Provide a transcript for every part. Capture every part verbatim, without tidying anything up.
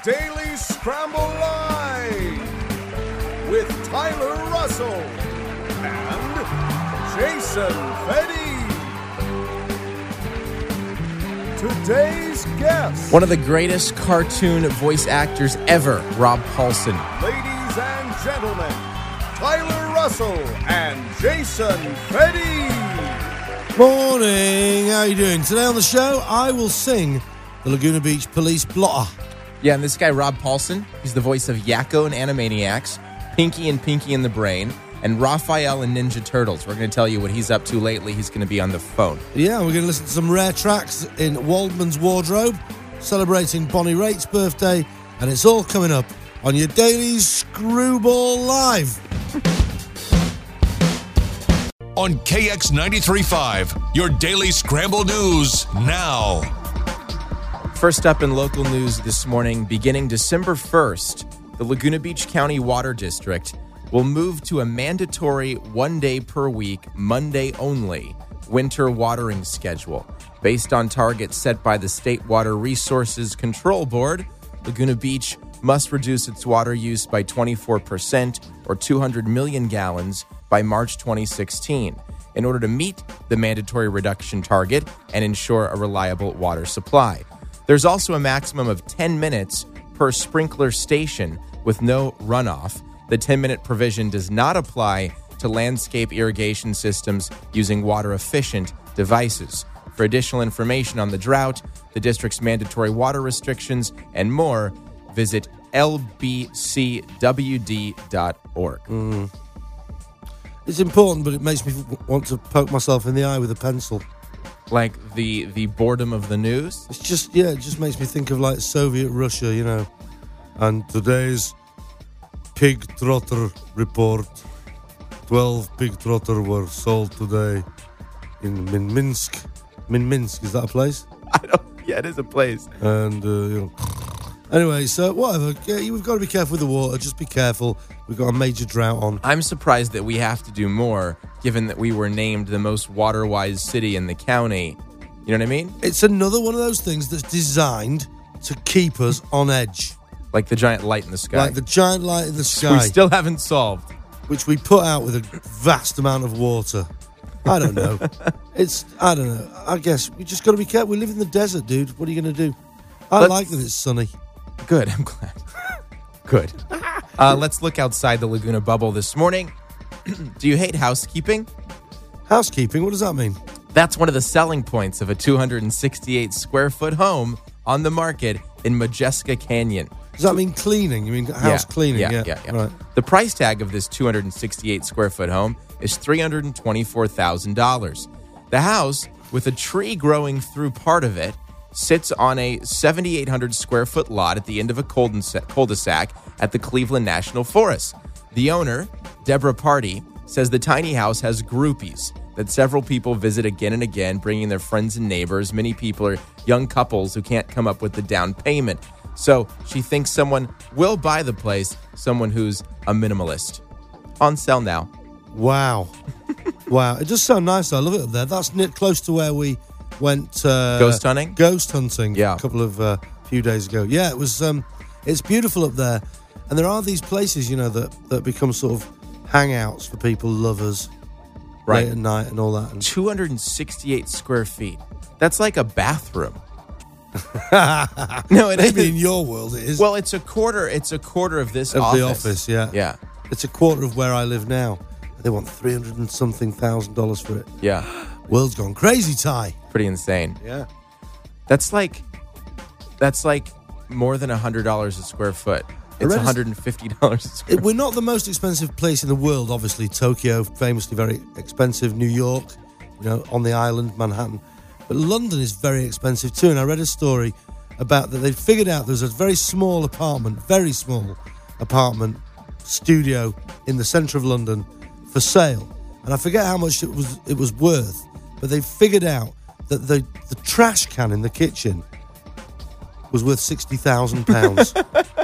Daily Scramble Live with Tyler Russell and Jason Fedde. Today's guest, one of the greatest cartoon voice actors ever, Rob Paulsen. Ladies and gentlemen, Tyler Russell and Jason Fedde. Morning, how you doing? Today on the show, I will sing the Laguna Beach Police blotter. Yeah, and this guy, Rob Paulsen, he's the voice of Yakko and Animaniacs, Pinky and Pinky in the Brain, and Raphael and Ninja Turtles. We're going to tell you what he's up to lately. He's going to be on the phone. Yeah, we're going to listen to some rare tracks in Waldman's Wardrobe, celebrating Bonnie Raitt's birthday, and it's all coming up on your Daily Screwball Live. On K X ninety-three point five, your Daily Scramble News now. First up in local news this morning, beginning December first, the Laguna Beach County Water District will move to a mandatory one day per week, Monday only, winter watering schedule. Based on targets set by the State Water Resources Control Board, Laguna Beach must reduce its water use by twenty-four percent or two hundred million gallons by March twenty sixteen in order to meet the mandatory reduction target and ensure a reliable water supply. There's also a maximum of ten minutes per sprinkler station with no runoff. The ten-minute provision does not apply to landscape irrigation systems using water-efficient devices. For additional information on the drought, the district's mandatory water restrictions, and more, visit L B C W D dot org. Mm. It's important, but it makes me want to poke myself in the eye with a pencil. Like the the boredom of the news? It's just, yeah, it just makes me think of like Soviet Russia, you know. And today's pig trotter report. twelve pig trotter were sold today in Min- Minsk. Min Minsk, is that a place? I don't, yeah, it is a place. And, uh, you know. Anyway, so whatever. Yeah, we've got to be careful with the water. Just be careful. We've got a major drought on. I'm surprised that we have to do more, given that we were named the most water-wise city in the county. You know what I mean? It's another one of those things that's designed to keep us on edge. Like the giant light in the sky. Like the giant light in the sky. We still haven't solved. Which we put out with a vast amount of water. I don't know. It's, I don't know. I guess we just got to be careful. We live in the desert, dude. What are you going to do? I Let's, like that it's sunny. Good, I'm glad. Good. Uh, let's look outside the Laguna bubble this morning. Do you hate housekeeping? Housekeeping? What does that mean? That's one of the selling points of a two hundred sixty-eight square foot home on the market in Majeska Canyon. Does that mean cleaning? You mean house yeah, cleaning? Yeah, yeah. yeah, yeah. Right. The price tag of this two hundred sixty-eight square foot home is three hundred twenty-four thousand dollars. The house, with a tree growing through part of it, sits on a seven thousand eight hundred square foot lot at the end of a cul-de-sac at the Cleveland National Forest. The owner, Deborah Party, says the tiny house has groupies that several people visit again and again, bringing their friends and neighbors. Many people are young couples who can't come up with the down payment. So she thinks someone will buy the place, someone who's a minimalist. On sale now. Wow. Wow. It does sound nice. I love it up there. That's near, close to where we went uh, ghost hunting. Ghost hunting. Yeah. A couple of uh, few days ago. Yeah, it was. Um, it's beautiful up there, and there are these places, you know, that that become sort of hangouts for people, lovers, right, late at night and all that. And two hundred sixty-eight square feet. That's like a bathroom. No, it maybe is. in your world it is. Well, it's a quarter. It's a quarter of this of office. the office. Yeah. Yeah. It's a quarter of where I live now. They want three hundred and something thousand dollars for it. Yeah. World's gone crazy, Ty. Pretty insane. Yeah. That's like, that's like more than a hundred dollars a square foot. It's one hundred and fifty dollars a square. It, we're not the most expensive place in the world, obviously. Tokyo, famously very expensive. New York, you know, on the island, Manhattan. But London is very expensive too. And I read a story about that they figured out there's a very small apartment, very small apartment studio in the centre of London for sale. And I forget how much it was it was worth, but they figured out that the, the trash can in the kitchen was worth sixty thousand pounds.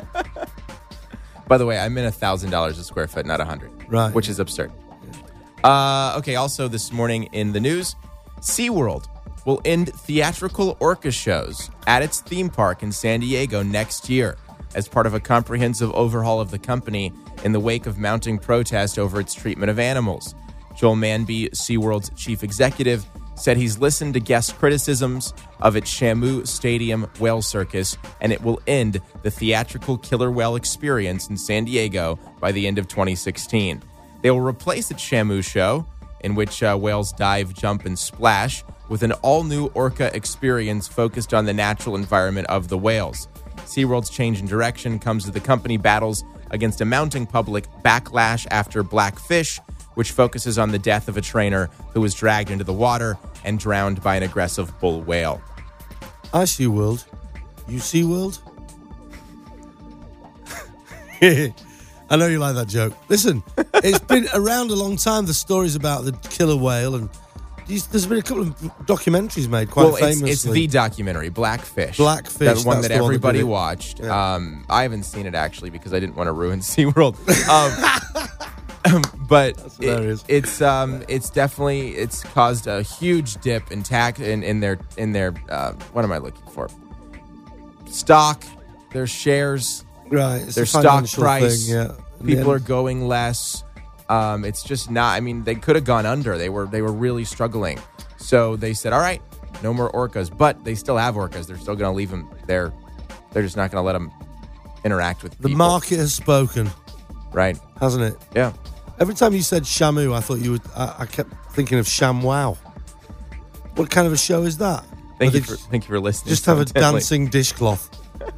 By the way, I meant one thousand dollars a square foot, not one hundred dollars. Right. Which is absurd. Uh, okay, also this morning in the news, SeaWorld will end theatrical orca shows at its theme park in San Diego next year. as part of a comprehensive overhaul of the company in the wake of mounting protest over its treatment of animals. Joel Manby, SeaWorld's chief executive, said he's listened to guest criticisms of its Shamu Stadium whale circus, and it will end the theatrical killer whale experience in San Diego by the end of twenty sixteen. They will replace its Shamu show, in which uh, whales dive, jump, and splash, with an all-new orca experience focused on the natural environment of the whales. SeaWorld's change in direction comes as the company battles against a mounting public backlash after Blackfish, which focuses on the death of a trainer who was dragged into the water and drowned by an aggressive bull whale. I SeaWorld. You SeaWorld? I know you like that joke. Listen, it's been around a long time, the stories about the killer whale, and these, there's been a couple of documentaries made quite well, famously. It's, it's the documentary, Blackfish. Blackfish. That one that the one everybody that did it. watched. Yeah. Um, I haven't seen it, actually, because I didn't want to ruin SeaWorld. Um, but it, it's um, it's definitely, it's caused a huge dip in tax in, in their, in their uh, what am I looking for? Stock, their shares. Right, it's their a stock financial price. thing, yeah. People Yeah. are going less. Um, it's just not. I mean, they could have gone under. They were they were really struggling. So they said, "All right, no more orcas." But they still have orcas. They're still going to leave them there. They're just not going to let them interact with The people. market has spoken, right? hasn't it? Yeah. Every time you said Shamu, I thought you would. I, I kept thinking of ShamWow. What kind of a show is that? Thank Are you they for thank you for listening. Just so have a intently. dancing dishcloth.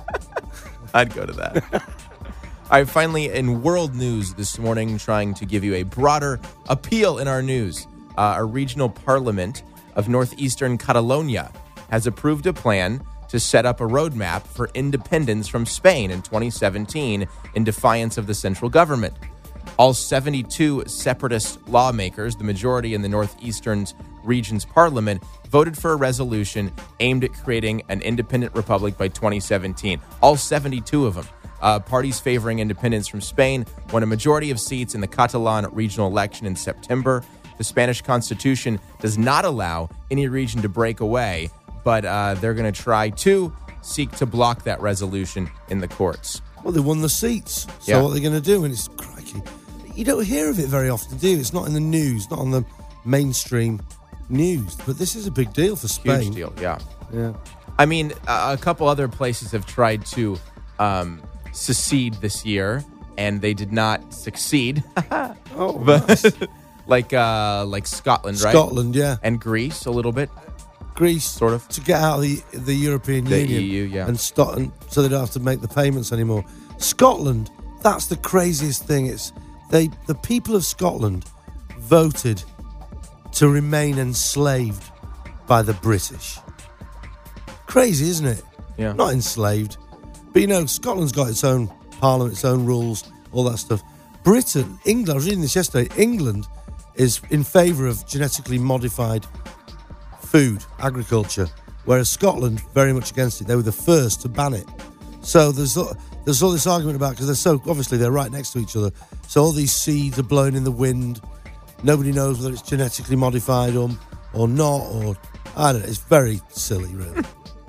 I'd go to that. All right, finally, in world news this morning, trying to give you a broader appeal in our news. Uh, a regional parliament of northeastern Catalonia has approved a plan to set up a roadmap for independence from Spain in twenty seventeen in defiance of the central government. All seventy-two separatist lawmakers, the majority in the northeastern region's parliament, voted for a resolution aimed at creating an independent republic by twenty seventeen. All seventy-two of them. Uh, parties favoring independence from Spain won a majority of seats in the Catalan regional election in September. The Spanish constitution does not allow any region to break away, but uh, they're going to try to seek to block that resolution in the courts. Well, they won the seats. So Yeah. what are they going to do? And it's crikey. You don't hear of it very often, do you? It's not in the news, not on the mainstream news. But this is a big deal for Spain. Huge deal, yeah. Yeah. I mean, uh, a couple other places have tried to um, secede this year, and they did not succeed. Oh, But nice. like uh, like Scotland, right? Scotland, yeah. And Greece a little bit. Greece, Sort of. to get out of the the European The Union, E U, yeah. and stop, and so they don't have to make the payments anymore. Scotland, that's the craziest thing. It's they the people of Scotland voted to remain enslaved by the British. Crazy, isn't it? Yeah. Not enslaved, but you know, Scotland's got its own parliament, its own rules, all that stuff. Britain, England. I was reading this yesterday. England is in favour of genetically modified food, agriculture, whereas Scotland very much against it. They were the first to ban it. So there's there's all this argument about, because they're so obviously they're right next to each other. So all these seeds are blowing in the wind. Nobody knows whether it's genetically modified or or not, or I don't know. It's very silly, really.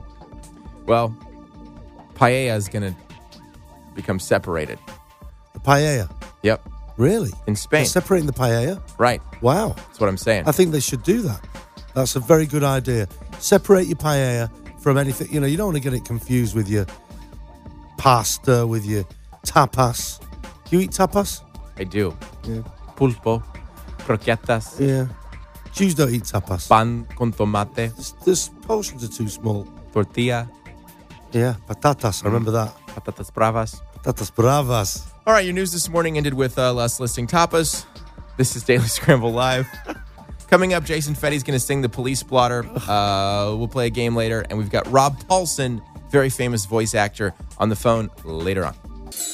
Well, paella is going to become separated. The paella, Yep. really? In Spain. They're separating the paella? Right. Wow. That's what I'm saying. I think they should do that. That's a very good idea. Separate your paella from anything. You know, you don't want to get it confused with your pasta, with your tapas. Do you eat tapas? I do. Yeah. Pulpo, croquetas, Yeah. Jews don't eat tapas. pan con tomate, This, this portions are too small. tortilla, Yeah, patatas. I remember that. patatas bravas. Patatas bravas. All right, your news this morning ended with uh, us listing tapas. This is Daily Scramble Live. Coming up, Jason Fetty's going to sing the police blotter. Uh, we'll play a game later. And we've got Rob Paulson, very famous voice actor, on the phone later on.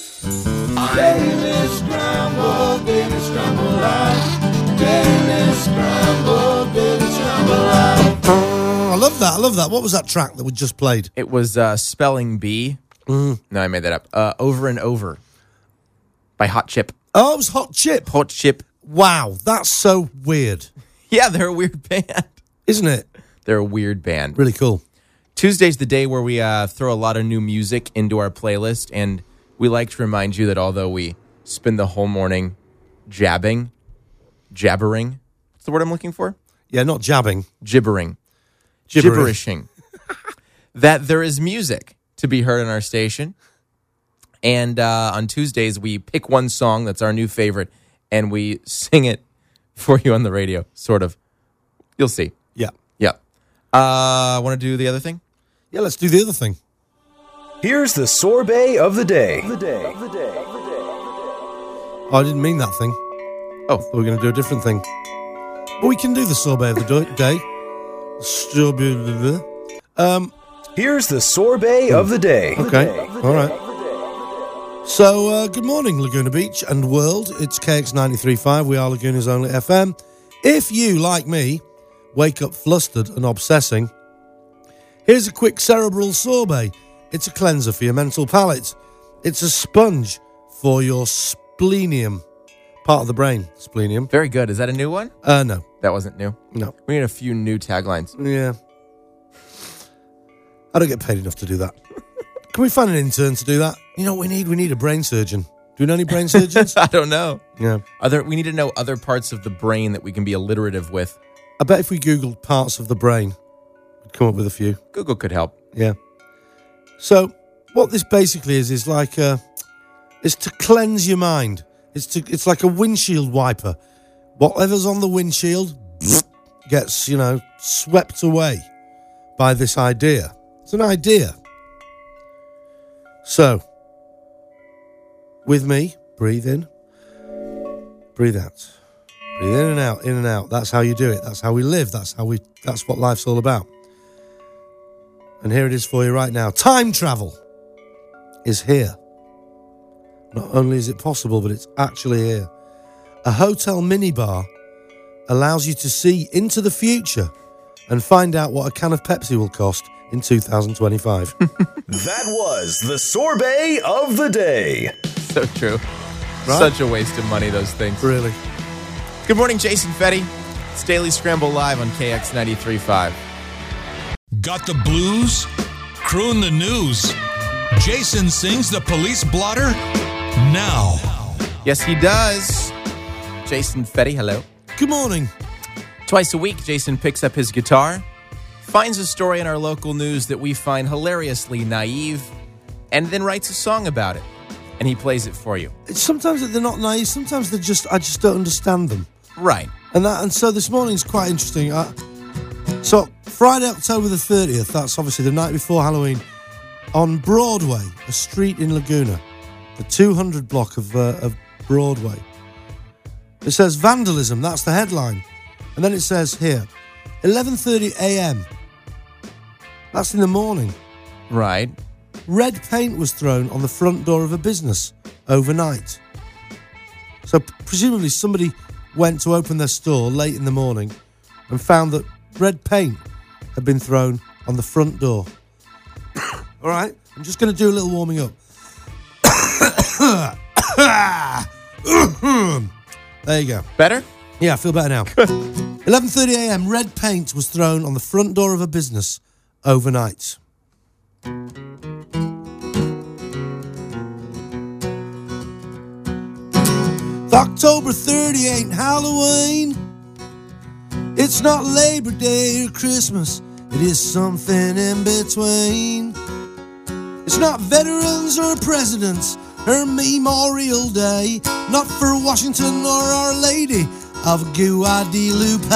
Daily Scramble, Daily Scramble Live. Daily Scramble, Daily Scramble Live. I love that. I love that. What was that track that we just played? It was uh, Spelling Bee. Mm. No, I made that up. Uh, Over and Over by Hot Chip. Oh, it was Hot Chip. Hot Chip. Wow, that's so weird, Yeah, they're a weird band. isn't it? They're a weird band. Really cool. Tuesday's the day where we uh, throw a lot of new music into our playlist, and we like to remind you that although we spend the whole morning jabbing, jabbering, what's the word I'm looking for? Yeah, not jabbing. Gibbering. Gibbering. Gibberishing. That there is music to be heard on our station. And uh, on Tuesdays, we pick one song that's our new favorite, and we sing it for you on the radio, sort of. You'll see. Yeah. Yeah. Uh, want to do the other thing? Yeah, let's do the other thing. Here's the sorbet of the day. The day. Oh, I didn't mean that thing. Oh. We're going to do a different thing. But we can do the sorbet of the do- day. Sorbet. Um, Here's the sorbet of the day. okay. All right. So, uh, good morning, Laguna Beach and world. It's K X ninety-three point five. We are Laguna's only F M. If you, like me, wake up flustered and obsessing, here's a quick cerebral sorbet. It's a cleanser for your mental palate. It's a sponge for your splenium, part of the brain, splenium. Very good. Is that a new one? Uh, no, That wasn't new. no. We need a few new taglines. Yeah. I don't get paid enough to do that. Can we find an intern to do that? You know what we need? We need a brain surgeon. Do we know any brain surgeons? I don't know. Yeah. Other, we need to know other parts of the brain that we can be alliterative with. I bet if we Googled parts of the brain, we'd come up with a few. Google could help. Yeah. So what this basically is is like a, it's to cleanse your mind. It's to it's like a windshield wiper. Whatever's on the windshield gets, you know, swept away by this idea. It's an idea. So, with me, breathe in, breathe out. Breathe in and out, in and out. That's how you do it. That's how we live. That's how we that's what life's all about. And here it is for you right now. Time travel is here. Not only is it possible, but it's actually here. A hotel minibar allows you to see into the future and find out what a can of Pepsi will cost in two thousand twenty-five. That was the sorbet of the day. So true. Right? Such a waste of money, those things. Really? Good morning, Jason Fetty. It's Daily Scramble Live on K X ninety-three point five. Got the blues? Croon the news. Jason sings the police blotter now. Yes, he does. Jason Fetty, hello. Good morning. Twice a week, Jason picks up his guitar, finds a story in our local news that we find hilariously naive, and then writes a song about it. And he plays it for you. Sometimes they're not naive. Sometimes they're just, I just don't understand them. Right. And that, and so this morning's quite interesting. I, so Friday, October the thirtieth, that's obviously the night before Halloween, on Broadway, a street in Laguna, the two hundred block of, uh, of Broadway. It says vandalism, that's the headline. And then it says here, eleven thirty a.m. That's in the morning. Right. Red paint was thrown on the front door of a business overnight. So presumably somebody went to open their store late in the morning and found that red paint had been thrown on the front door. All right, I'm just going to do a little warming up. There you go. Better? Yeah, I feel better now. eleven thirty a.m. Red paint was thrown on the front door of a business overnight. October thirtieth ain't Halloween. It's not Labor Day or Christmas. It is something in between. It's not veterans or presidents or Memorial Day. Not for Washington or Our Lady of Guadalupe.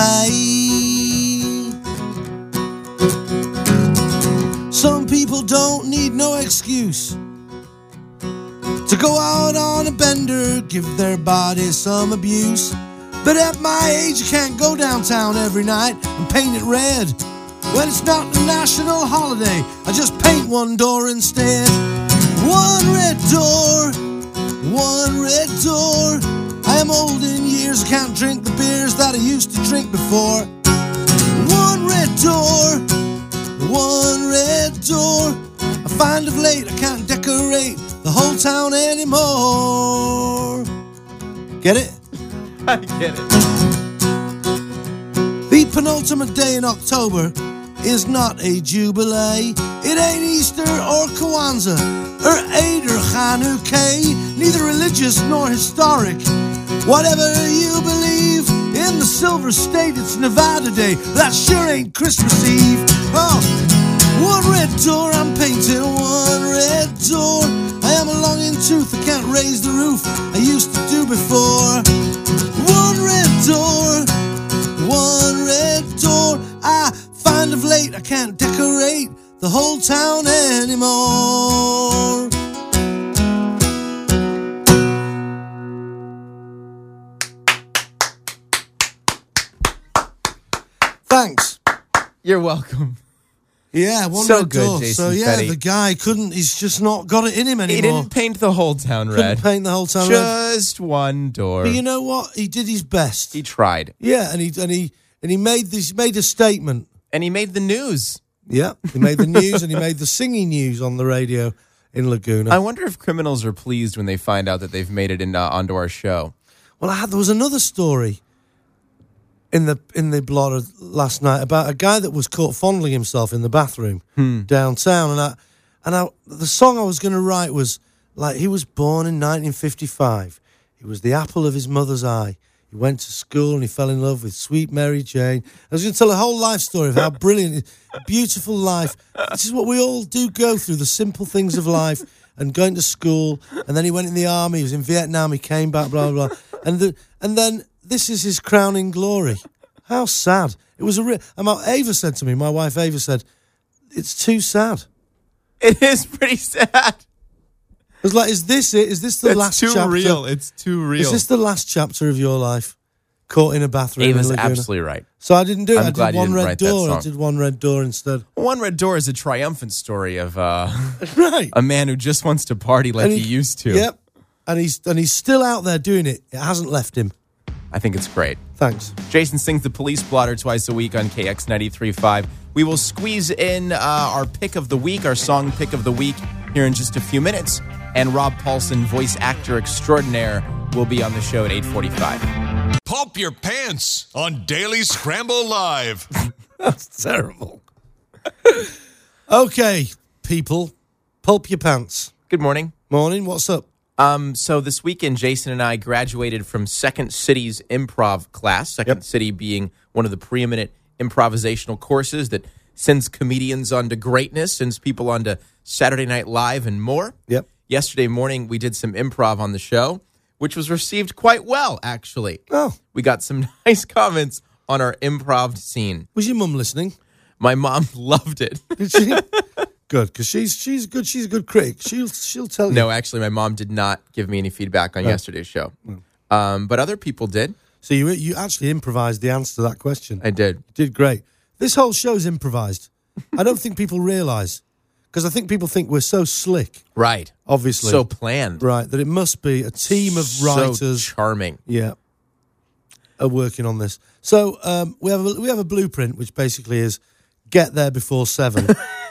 Some people don't need no excuse to go out on a bender, give their body some abuse. But at my age, you can't go downtown every night and paint it red. When it's not a national holiday, I just paint one door instead. One red door, one red door. I am old in years, I can't drink the beers that I used to drink before. One red door, one red door. I find of late I can't decorate the whole town anymore. Get it? I get it. The penultimate day in October is not a jubilee. It ain't Easter or Kwanzaa or Eid or Hanukkah, neither religious nor historic. Whatever you believe, in the Silver State it's Nevada Day. That sure ain't Christmas Eve. Oh, one red door I'm painting, one red door. I am a longing tooth, I can't raise the roof I used to do before. One red door, one red door. I find of late I can't decorate the whole town anymore. Thanks. You're welcome. Yeah, one So red good, door. Jason So yeah, Fetty. the guy couldn't. He's just not got it in him anymore. He didn't paint the whole town Couldn't red. paint the whole town red. Just one door. But you know what? He did his best. He tried. Yeah, and he and he and he made this made a statement. And he made the news. Yeah, he made the news and he made the singing news on the radio in Laguna. I wonder if criminals are pleased when they find out that they've made it in, uh, onto our show. Well, I had, there was another story in the in the blotter last night about a guy that was caught fondling himself in the bathroom downtown, and I and I the song I was going to write was like, he was born in nineteen fifty-five. He was the apple of his mother's eye. He went to school and he fell in love with sweet Mary Jane. I was going to tell a whole life story of how brilliant, it- beautiful life. This is what we all do go through, the simple things of life, and going to school. And then he went in the army. He was in Vietnam. He came back, blah, blah, blah. And, the, and then this is his crowning glory. How sad. It was a real... And my, Ava said to me, my wife Ava said, it's too sad. It is pretty sad. I was like, is this it? Is this the It's last too chapter? real. It's too real. Is this the last chapter of your life? Caught in a bathroom Ava's in Laguna? absolutely right. So I didn't do it. I'm I glad did you one didn't red write that door. I song. did one red door instead. One Red Door is a triumphant story of uh, Right. a man who just wants to party like And he, used to. Yep. And he's and he's still out there doing it. It hasn't left him. I think it's great. Thanks. Jason sings the Police Blotter twice a week on K X ninety-three point five. We will squeeze in uh, our pick of the week, our song pick of the week, here in just a few minutes. And Rob Paulson, voice actor extraordinaire, will be on the show at eight forty-five. Pump your pants on Daily Scramble Live. That's terrible. Okay, people. Pulp your pants. Good morning. Morning, what's up? Um, so this weekend, Jason and I graduated from Second City's improv class. Second Yep. City being one of the preeminent improvisational courses that sends comedians on to greatness, sends people on to Saturday Night Live and more. Yep. Yesterday morning, we did some improv on the show, which was received quite well, actually. Oh, We got some nice comments on our improv scene. was your mum listening? My mom loved it. Did she? Good, because she's she's good. She's a good critic. She'll she'll tell you. No, actually, my mom did not give me any feedback on yesterday's show. Um, but other people did. So you you actually improvised the answer to that question. I did. You did great. This whole show's improvised. I don't think people realise, because I think people think we're so slick, Right. obviously. So planned. right, that it must be a team of So writers. charming. Yeah, are working on this. So um, we have a, we have a blueprint, which basically is get there before seven.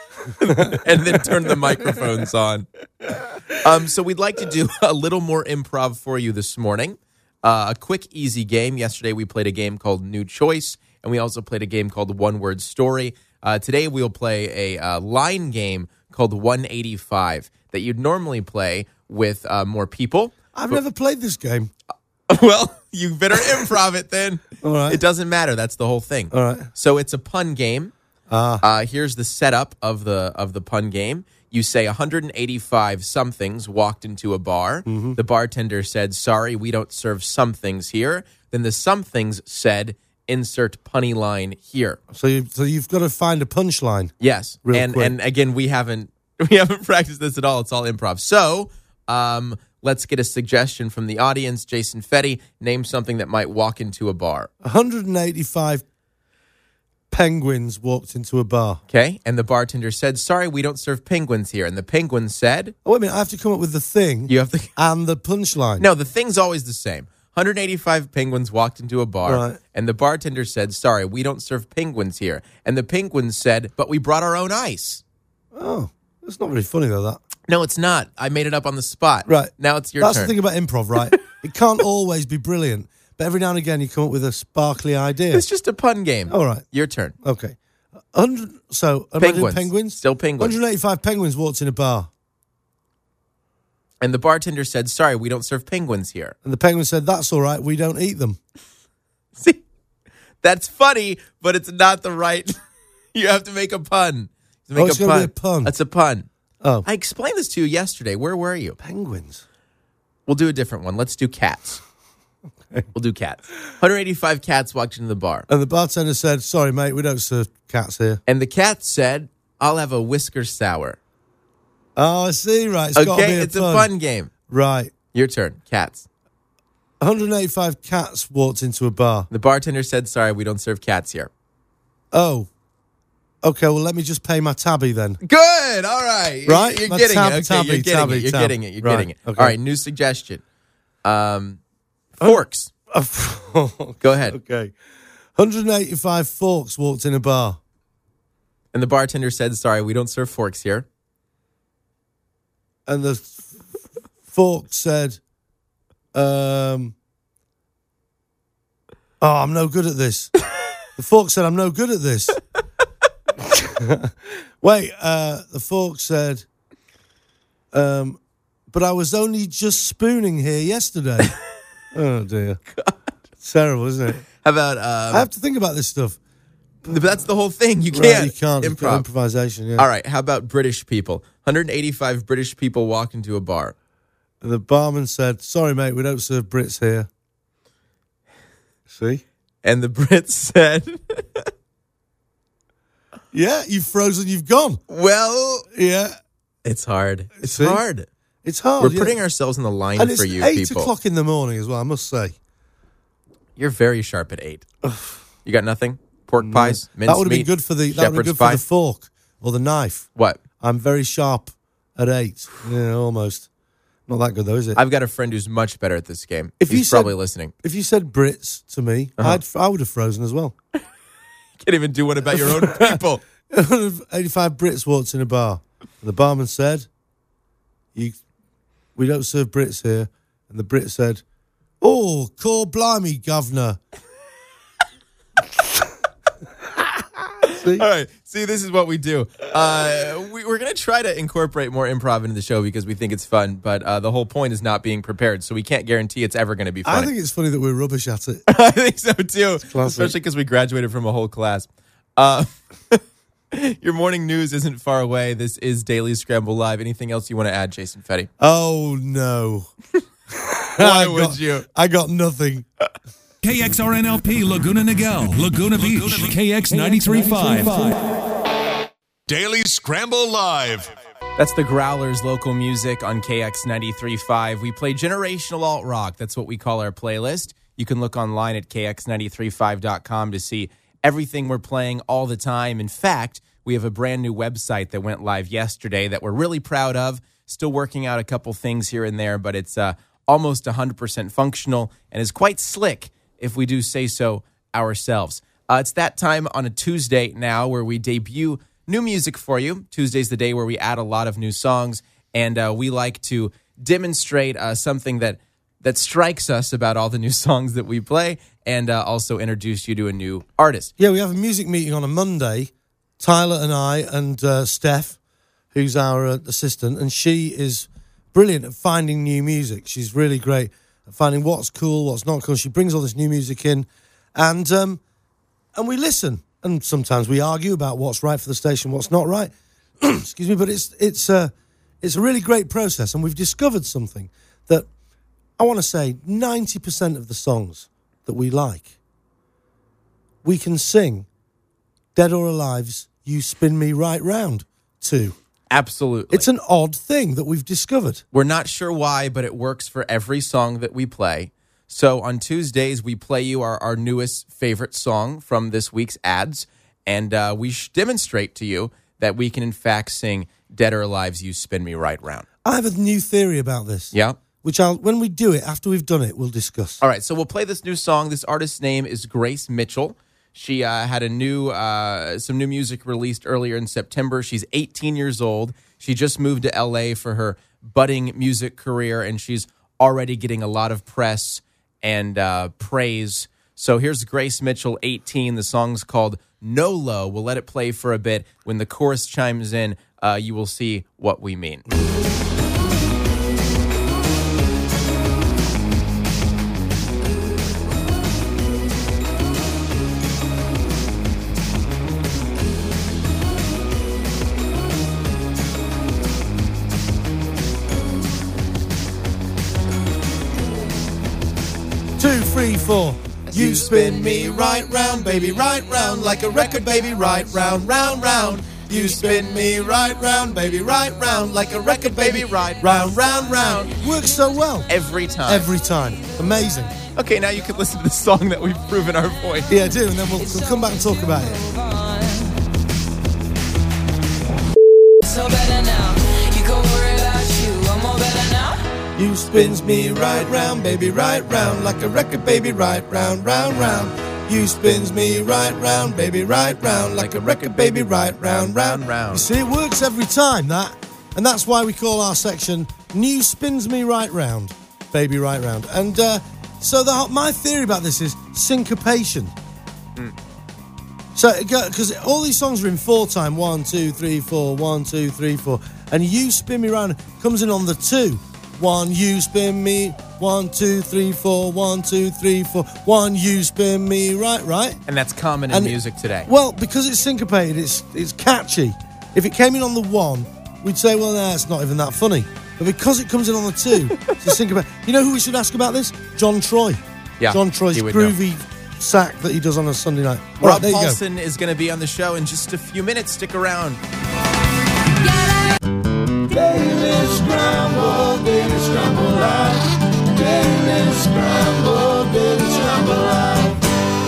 And then turn the microphones on. Um, so we'd like to do a little more improv for you this morning. Uh, a quick, easy game. Yesterday we played a game called New Choice, and we also played a game called One Word Story. Uh, today we'll play a uh, line game called one eighty-five that you'd normally play with uh, more people. I've never played this game. Well, you better improv it then. All right. It doesn't matter. That's the whole thing. All right. So it's a pun game. Ah. Uh, here's the setup of the of the pun game. You say one hundred eighty-five somethings walked into a bar. Mm-hmm. The bartender said, "Sorry, we don't serve somethings here." Then the somethings said, "Insert punny line here." So you so you've got to find a punchline. Yes, Real and quick. and again, we haven't we haven't practiced this at all. It's all improv. So, um, let's get a suggestion from the audience. Jason Fetty, name something that might walk into a bar. one hundred eighty-five penguins walked into a bar. Okay, and the bartender said, "Sorry, we don't serve penguins here." And the penguin said, Oh, wait a minute. I have to come up with the thing "You have to." and the punchline. No, the thing's always the same. one hundred eighty-five penguins walked into a bar, Right. and the bartender said, "Sorry, we don't serve penguins here." And the penguin said, "But we brought our own ice." Oh, that's not very funny, though, that. No, it's not. I made it up on the spot. Right. Now it's your That's turn. the thing about improv, right? It can't always be brilliant, but every now and again you come up with a sparkly idea. It's just a pun game. All right. Your turn. Okay. one hundred, so, am I doing Penguins. penguins? Still penguins. one hundred eighty-five penguins walked in a bar. And the bartender said, sorry, we don't serve penguins here. And the penguin said, that's all right, we don't eat them. See, that's funny, but it's not the right. You have to make a pun. To make Oh, it's a gonna pun. be a pun. That's a pun. Oh. I explained this to you yesterday. Where were you? Penguins. We'll do a different one. Let's do cats. Okay. We'll do cats. one hundred eighty-five cats walked into the bar. And the bartender said, sorry, mate, we don't serve cats here. And the cat said, I'll have a whisker sour. Oh, I see, right. It's gotta Okay, be a it's pun. a fun game. Right. Your turn. Cats. one hundred eighty-five cats walked into a bar. The bartender said, sorry, we don't serve cats here. Oh. Okay, well, let me just pay my tabby then. Good. All right. Right? You're My getting tab- it. Okay, tabby, you're getting tabby, it. You're tab. getting it. You're Right, getting it. okay. All right, new suggestion. Um, forks. Go ahead. Okay. one hundred eighty-five forks walked in a bar. And the bartender said, sorry, we don't serve forks here. And the f- fork said, um, oh, I'm no good at this. The fork said, I'm no good at this. Wait, uh, the fork said, um, but I was only just spooning here yesterday. Oh, dear. God. It's terrible, isn't it? How about... Um, I have to think about this stuff. but that's the whole thing. You Right, can't. you can't. It's got Improv. improvisation, yeah. All right, how about British people? one hundred eighty-five British people walked into a bar. And the barman said, sorry, mate, we don't serve Brits here. See? And the Brits said, Yeah, you've frozen, you've gone. well, Yeah. it's hard. It's See? hard. It's hard. We're yeah. putting ourselves in the line and for it's you eight people. o'clock in the morning as well, I must say. You're very sharp at eight. You got nothing? Pork pies? Mince That would have been meat, good for the that would have been shepherd's good for pie? the fork or the knife. What? I'm very sharp at eight. Yeah, almost. Not that good though, is it? I've got a friend who's much better at this game. If He's you said- probably listening. if you said Brits to me, Uh-huh. I'd I would have frozen as well. Can't even do one about your own people. one hundred eighty-five Brits walked in a bar. And the barman said, "You, we don't serve Brits here." And the Brit said, "Oh, call blimey, governor." See? All right. See, this is what we do. Uh, we, we're going to try to incorporate more improv into the show because we think it's fun, but uh, the whole point is not being prepared, so we can't guarantee it's ever going to be I funny. think it's funny that we're rubbish at it. I think so, too, classic. especially because we graduated from a whole class. Uh, your morning news isn't far away. This is Daily Scramble Live. Anything else you want to add, Jason Fetty? Oh no! Why I would got- you? I got nothing. K X R N L P Laguna Niguel, Laguna Beach, K X ninety-three point five. Daily Scramble Live. That's the Growlers local music on K X ninety-three point five. We play generational alt rock. That's what we call our playlist. You can look online at K X ninety-three point five dot com to see everything we're playing all the time. In fact, we have a brand new website that went live yesterday that we're really proud of. Still working out a couple things here and there, but it's uh, almost one hundred percent functional and is quite slick, if we do say so ourselves. Uh, it's that time on a Tuesday now where we debut new music for you. Tuesday's the day where we add a lot of new songs, and uh, we like to demonstrate uh, something that that strikes us about all the new songs that we play, and uh, also introduce you to a new artist. Yeah, we have a music meeting on a Monday. Tyler and I and uh, Steph, who's our uh, assistant, and she is brilliant at finding new music. She's really great at finding what's cool, what's not cool. She brings all this new music in, and um, and we listen. And sometimes we argue about what's right for the station, what's not right. Excuse me, but it's it's uh, it's a really great process, and we've discovered something that I want to say ninety percent of the songs that we like, we can sing Dead or Alive's You Spin Me Right Round to. Absolutely. It's an odd thing that we've discovered. We're not sure why, but it works for every song that we play. So on Tuesdays, we play you our, our newest favorite song from this week's ads, and uh, we sh- demonstrate to you that we can, in fact, sing Dead or Alive's You Spin Me Right Round. I have a new theory about this. Yeah? Which I'll, when we do it, after we've done it, we'll discuss. All right, so we'll play this new song. This artist's name is Grace Mitchell. She uh, had a new, uh, some new music released earlier in September. She's eighteen years old. She just moved to L A for her budding music career, and she's already getting a lot of press and uh, praise. So here's Grace Mitchell, eighteen. The song's called No Low. We'll let it play for a bit. When the chorus chimes in, uh, you will see what we mean. Two, three, four. You spin me right round, baby, right round, like a record, baby, right round, round, round. You spin me right round, baby, right round, like a record, baby, right round, round, round. Works so well. Every time. Every time. Amazing. Okay, now you can listen to the song that we've proven our point. Yeah, do, and then we'll, we'll come back and talk about it. So better now. You go worry about you. I'm all better now. You spins me right round, baby, right round, like a record, baby, right round, round, round. You spins me right round, baby, right round, like a record, baby, right round, round, round. You see, it works every time, that. And that's why we call our section New Spins Me Right Round, baby, right round. And uh, so the, my theory about this is syncopation. Mm. So, because all these songs are in four time, one, two, three, four, one, two, three, four. And You Spin Me Round comes in on the two. One, you spin me, one, two, three, four, one, two, three, four, one, you spin me, right, right? And that's common in and, music today. Well, because it's syncopated, it's it's catchy. If it came in on the one, we'd say, well, nah, it's not even that funny. But because it comes in on the two, it's syncopated. You know who we should ask about this? John Troy. Yeah, John Troy's groovy know. sack that he does on a Sunday night. All Rob right, Paulson go. is going to be on the show in just a few minutes. Stick around. Daily Scramble, Daily Scramble Live. Daily Scramble, Daily Scramble Live.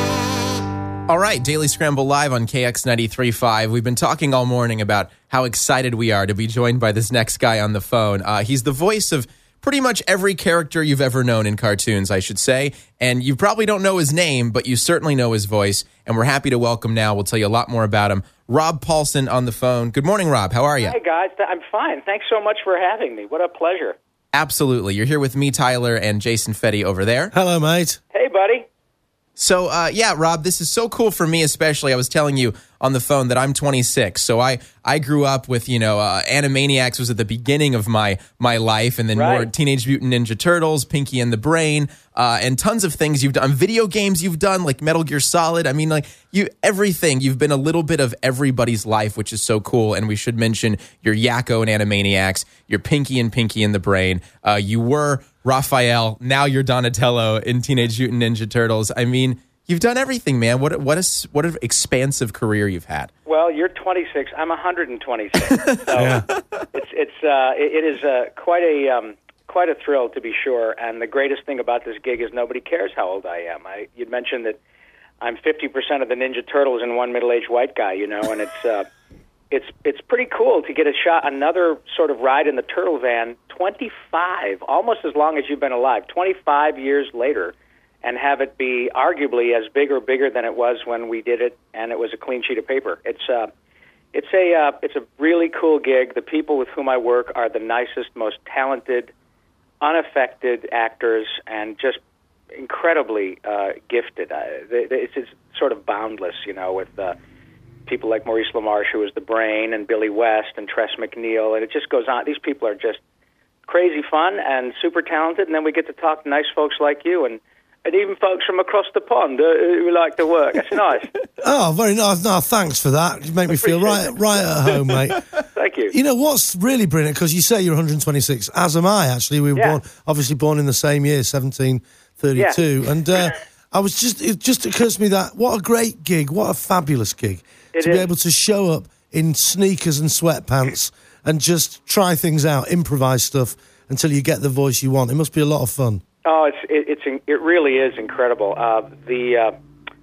All right, Daily Scramble Live on K X ninety-three point five. We've been talking all morning about how excited we are to be joined by this next guy on the phone. Uh, he's the voice of pretty much every character you've ever known in cartoons, I should say. And you probably don't know his name, but you certainly know his voice. And we're happy to welcome now. We'll tell you a lot more about him. Rob Paulson on the phone. Good morning, Rob. How are you? Hey, guys. I'm fine. Thanks so much for having me. What a pleasure. Absolutely. You're here with me, Tyler, and Jason Fetty over there. Hello, mate. Hey, buddy. So, uh, yeah, Rob, this is so cool for me, especially. I was telling you on the phone that I'm twenty-six. So I, I grew up with, you know, uh, Animaniacs was at the beginning of my my life, and then right. more Teenage Mutant Ninja Turtles, Pinky and the Brain, uh, and tons of things you've done. Video games you've done, like Metal Gear Solid. I mean, like, you everything. You've been a little bit of everybody's life, which is so cool. And we should mention your Yakko and Animaniacs, your Pinky and Pinky and the Brain. Uh, you were Raphael. Now you're Donatello in Teenage Mutant Ninja Turtles. I mean, you've done everything, man. What what a what an expansive career you've had. Well, you're twenty-six. I'm one hundred twenty-six. So yeah. it's it's uh, it, it is uh, quite a um, quite a thrill, to be sure. And the greatest thing about this gig is nobody cares how old I am. I you'd mentioned that I'm fifty percent of the Ninja Turtles and one middle-aged white guy, you know, and it's uh, it's it's pretty cool to get a shot, another sort of ride in the Turtle van, twenty-five, almost as long as you've been alive, twenty-five years later, and have it be arguably as big or bigger than it was when we did it, and it was a clean sheet of paper. It's uh, it's a uh, it's a really cool gig. The people with whom I work are the nicest, most talented, unaffected actors, and just incredibly uh, gifted. Uh, it's, it's sort of boundless, you know, with uh, people like Maurice LaMarche, who is the Brain, and Billy West, and Tress MacNeille, and it just goes on. These people are just crazy fun and super talented, and then we get to talk to nice folks like you, and And even folks from across the pond uh, who like to work. It's nice. Oh, very nice. No, thanks for that. You make me feel right right at home, mate. Thank you. You know, what's really brilliant, because you say you're one hundred twenty-six, as am I, actually. We were yeah. born, obviously born in the same year, seventeen thirty-two. Yeah. And uh, I was just, it just occurs to me that what a great gig, what a fabulous gig. It to is. be able to show up in sneakers and sweatpants and just try things out, improvise stuff until you get the voice you want. It must be a lot of fun. Oh, it's it, it's it really is incredible. Uh, the uh,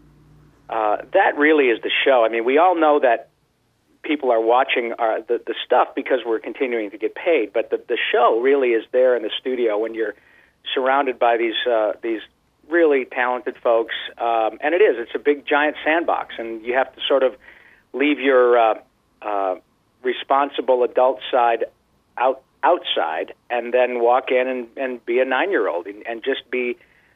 uh, that really is the show. I mean, we all know that people are watching our, the the stuff because we're continuing to get paid, but the the show really is there in the studio when you're surrounded by these uh, these really talented folks, um, and it is. It's a big giant sandbox, and you have to sort of leave your uh, uh, responsible adult side out. outside, and then walk in and, and be a nine-year-old and, and just be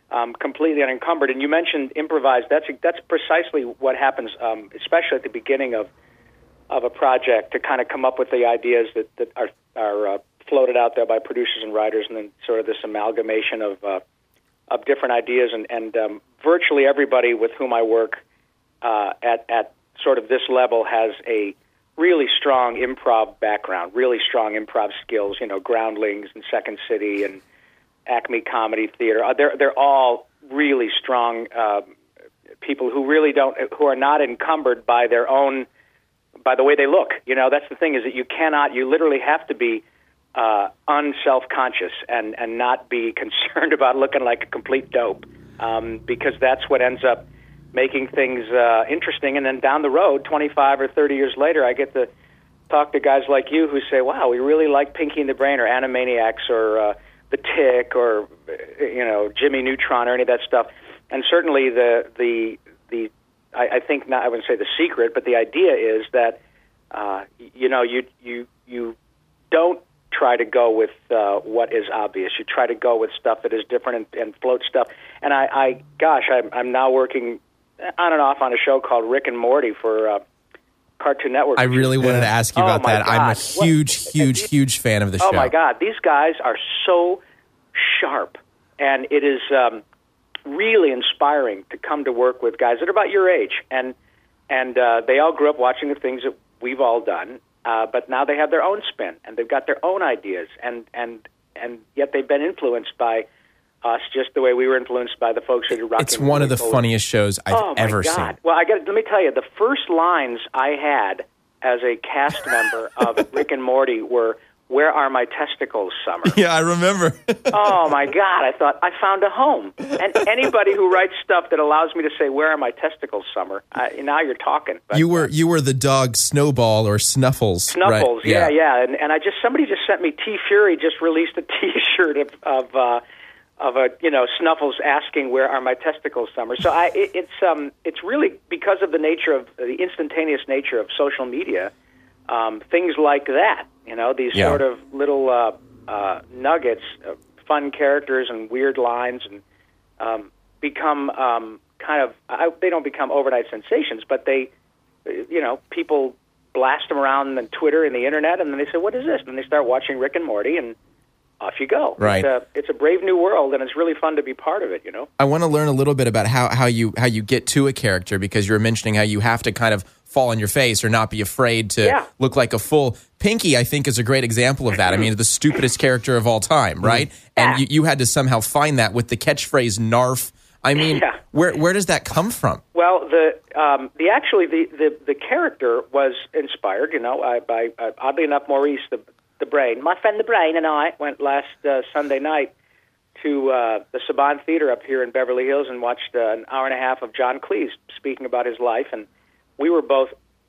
um, completely unencumbered. And you mentioned improvised. That's that's precisely what happens, um, especially at the beginning of of a project, to kind of come up with the ideas that, that are, are uh, floated out there by producers and writers, and then sort of this amalgamation of uh, of different ideas. And, and um, virtually everybody with whom I work uh, at, at sort of this level has a really strong improv background, really strong improv skills, you know, Groundlings and Second City and Acme Comedy Theater. Uh, they're, they're all really strong uh, people who really don't, who are not encumbered by their own, by the way they look. You know, that's the thing, is that you cannot, you literally have to be uh, unself-conscious and, and not be concerned about looking like a complete dope, um, because that's what ends up making things uh, interesting. And then down the road, twenty-five or thirty years later, I get to talk to guys like you who say, wow, we really like Pinky and the Brain or Animaniacs or uh, The Tick or, you know, Jimmy Neutron or any of that stuff. And certainly the, the, the I, I think, not, I wouldn't say the secret, but the idea is that, uh, you know, you, you, you don't try to go with uh, what is obvious. You try to go with stuff that is different and, and float stuff. And I, I gosh, I'm, I'm now working on and off on a show called Rick and Morty for uh, Cartoon Network. I really wanted to ask you oh about that. God. I'm a huge, what? huge, huge fan of the show. Oh, my God. These guys are so sharp. And it is um, really inspiring to come to work with guys that are about your age. And, and uh, they all grew up watching the things that we've all done. Uh, but now they have their own spin, and they've got their own ideas, and, and, and yet they've been influenced by us just the way we were influenced by the folks who did Rock. It's one of the funniest shows I've oh, ever my God. seen. Well, I got let me tell you, the first lines I had as a cast member of Rick and Morty were, "Where are my testicles, Summer?" Yeah, I remember. Oh, my God. I thought, I found a home. And anybody who writes stuff that allows me to say, "Where are my testicles, Summer?" I, now you're talking. But, you were you were the dog Snowball or Snuffles. Snuffles, right? yeah, yeah. And, and I just somebody just sent me, T Fury just released a T-shirt of, of uh, of a you know Snuffles asking, "Where are my testicles, Summer?" So I, it, it's um it's really because of the nature of the instantaneous nature of social media, um, things like that. You know, these yeah. sort of little uh, uh, nuggets, of fun characters and weird lines, and um, become um, kind of I, they don't become overnight sensations, but they, you know, people blast them around on Twitter and the internet, and then they say, "What is this?" And they start watching Rick and Morty, and off you go. Right. It's a, it's a brave new world, and it's really fun to be part of it, you know? I want to learn a little bit about how, how you how you get to a character, because you were mentioning how you have to kind of fall on your face or not be afraid to yeah. look like a fool. Pinky, I think, is a great example of that. I mean, the stupidest character of all time, right? Yeah. And you, you had to somehow find that with the catchphrase "narf." I mean, yeah. where where does that come from? Well, the um, the actually the, the, the character was inspired, you know, I, by uh, oddly enough, Maurice the the Brain, my friend the Brain, and I went last uh, Sunday night to uh, the Saban Theater up here in Beverly Hills and watched uh, an hour and a half of John Cleese speaking about his life, and we were both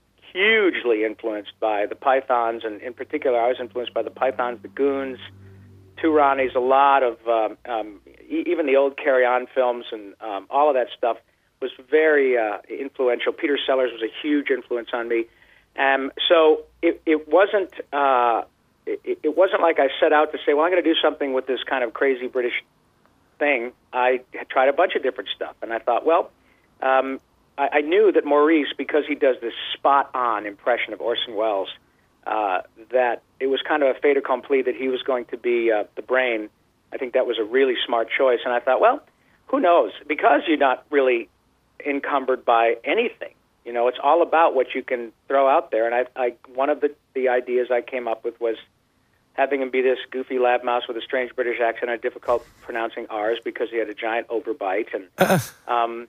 hugely influenced by the Pythons, and in particular, I was influenced by the Pythons, the Goons, Two Ronnies, a lot of um, um, e- even the old Carry On films, and um, all of that stuff was very uh, influential. Peter Sellers was a huge influence on me, um, so it, it wasn't. Uh, It, it wasn't like I set out to say, well, I'm going to do something with this kind of crazy British thing. I had tried a bunch of different stuff, and I thought, well, um, I, I knew that Maurice, because he does this spot-on impression of Orson Welles, uh, that it was kind of a fait accompli that he was going to be uh, the Brain. I think that was a really smart choice, and I thought, well, who knows? Because you're not really encumbered by anything. You know, it's all about what you can throw out there, and I, I one of the, the ideas I came up with was having him be this goofy lab mouse with a strange British accent and difficult pronouncing R's because he had a giant overbite. And um,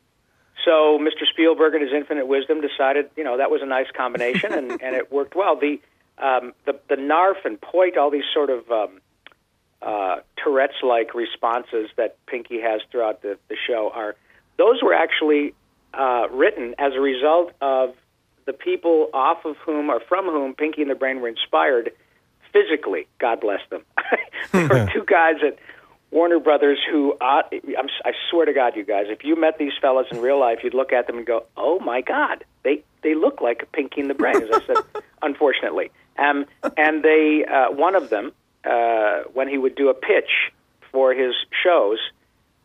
so Mister Spielberg, in his infinite wisdom, decided, you know, that was a nice combination, and, and it worked well. The, um, the the narf and poit, all these sort of um, uh, Tourette's-like responses that Pinky has throughout the, the show, are those were actually uh, written as a result of the people off of whom or from whom Pinky and the Brain were inspired physically. God bless them. There were two guys at Warner Brothers who, uh, I'm, I swear to God, you guys, if you met these fellas in real life, you'd look at them and go, oh, my God, they, they look like Pinky and the Brain, as I said, unfortunately. Um, and they, uh, one of them, uh, when he would do a pitch for his shows,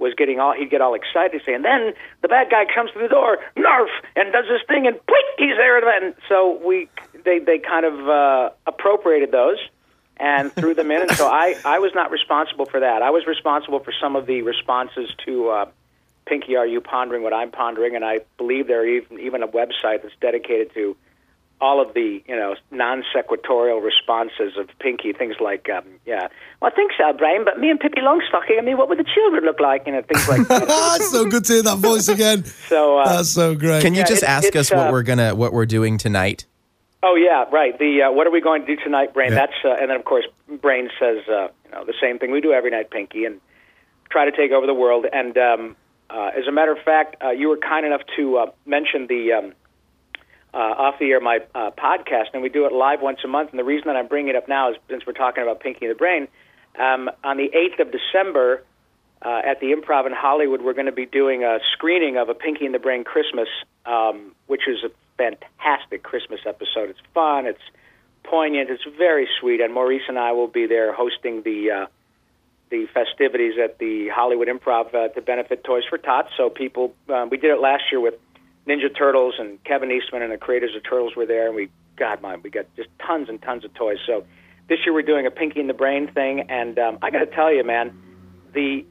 was getting all, he'd get all excited saying, then the bad guy comes through the door, narf, and does this thing, and quick, he's there. And so we, they, they kind of uh, appropriated those and threw them in. And so I, I was not responsible for that. I was responsible for some of the responses to uh, Pinky, Are You Pondering What I'm Pondering? And I believe there is even, even a website that's dedicated to all of the, you know, non-sequitorial responses of Pinky, things like, um, yeah, well, I think so, Brian, but me and Pippi Longstocking, I mean, what would the children look like? You know, things like that. It's so good to hear that voice again. So uh, That's so great. Can you Yeah, just it- ask it's, us what uh, we're gonna what we're doing tonight? Oh yeah, right. The uh, what are we going to do tonight, Brain? Yeah. That's uh, and then of course Brain says uh, you know the same thing we do every night, Pinky, and try to take over the world. And um, uh, as a matter of fact, uh, you were kind enough to uh, mention the um, uh, off the air my uh, podcast, and we do it live once a month. And the reason that I'm bringing it up now is since we're talking about Pinky and the Brain, um, on the eighth of December uh, at the Improv in Hollywood, we're going to be doing a screening of a Pinky and the Brain Christmas, um, which is a fantastic Christmas episode. It's fun. It's poignant. It's very sweet. And Maurice and I will be there hosting the uh, the festivities at the Hollywood Improv uh, to benefit Toys for Tots. So people, uh, we did it last year with Ninja Turtles, and Kevin Eastman and the creators of Turtles were there, and we, God, my, we got just tons and tons of toys. So this year we're doing a Pinky and the Brain thing, and um, I got to tell you, man, the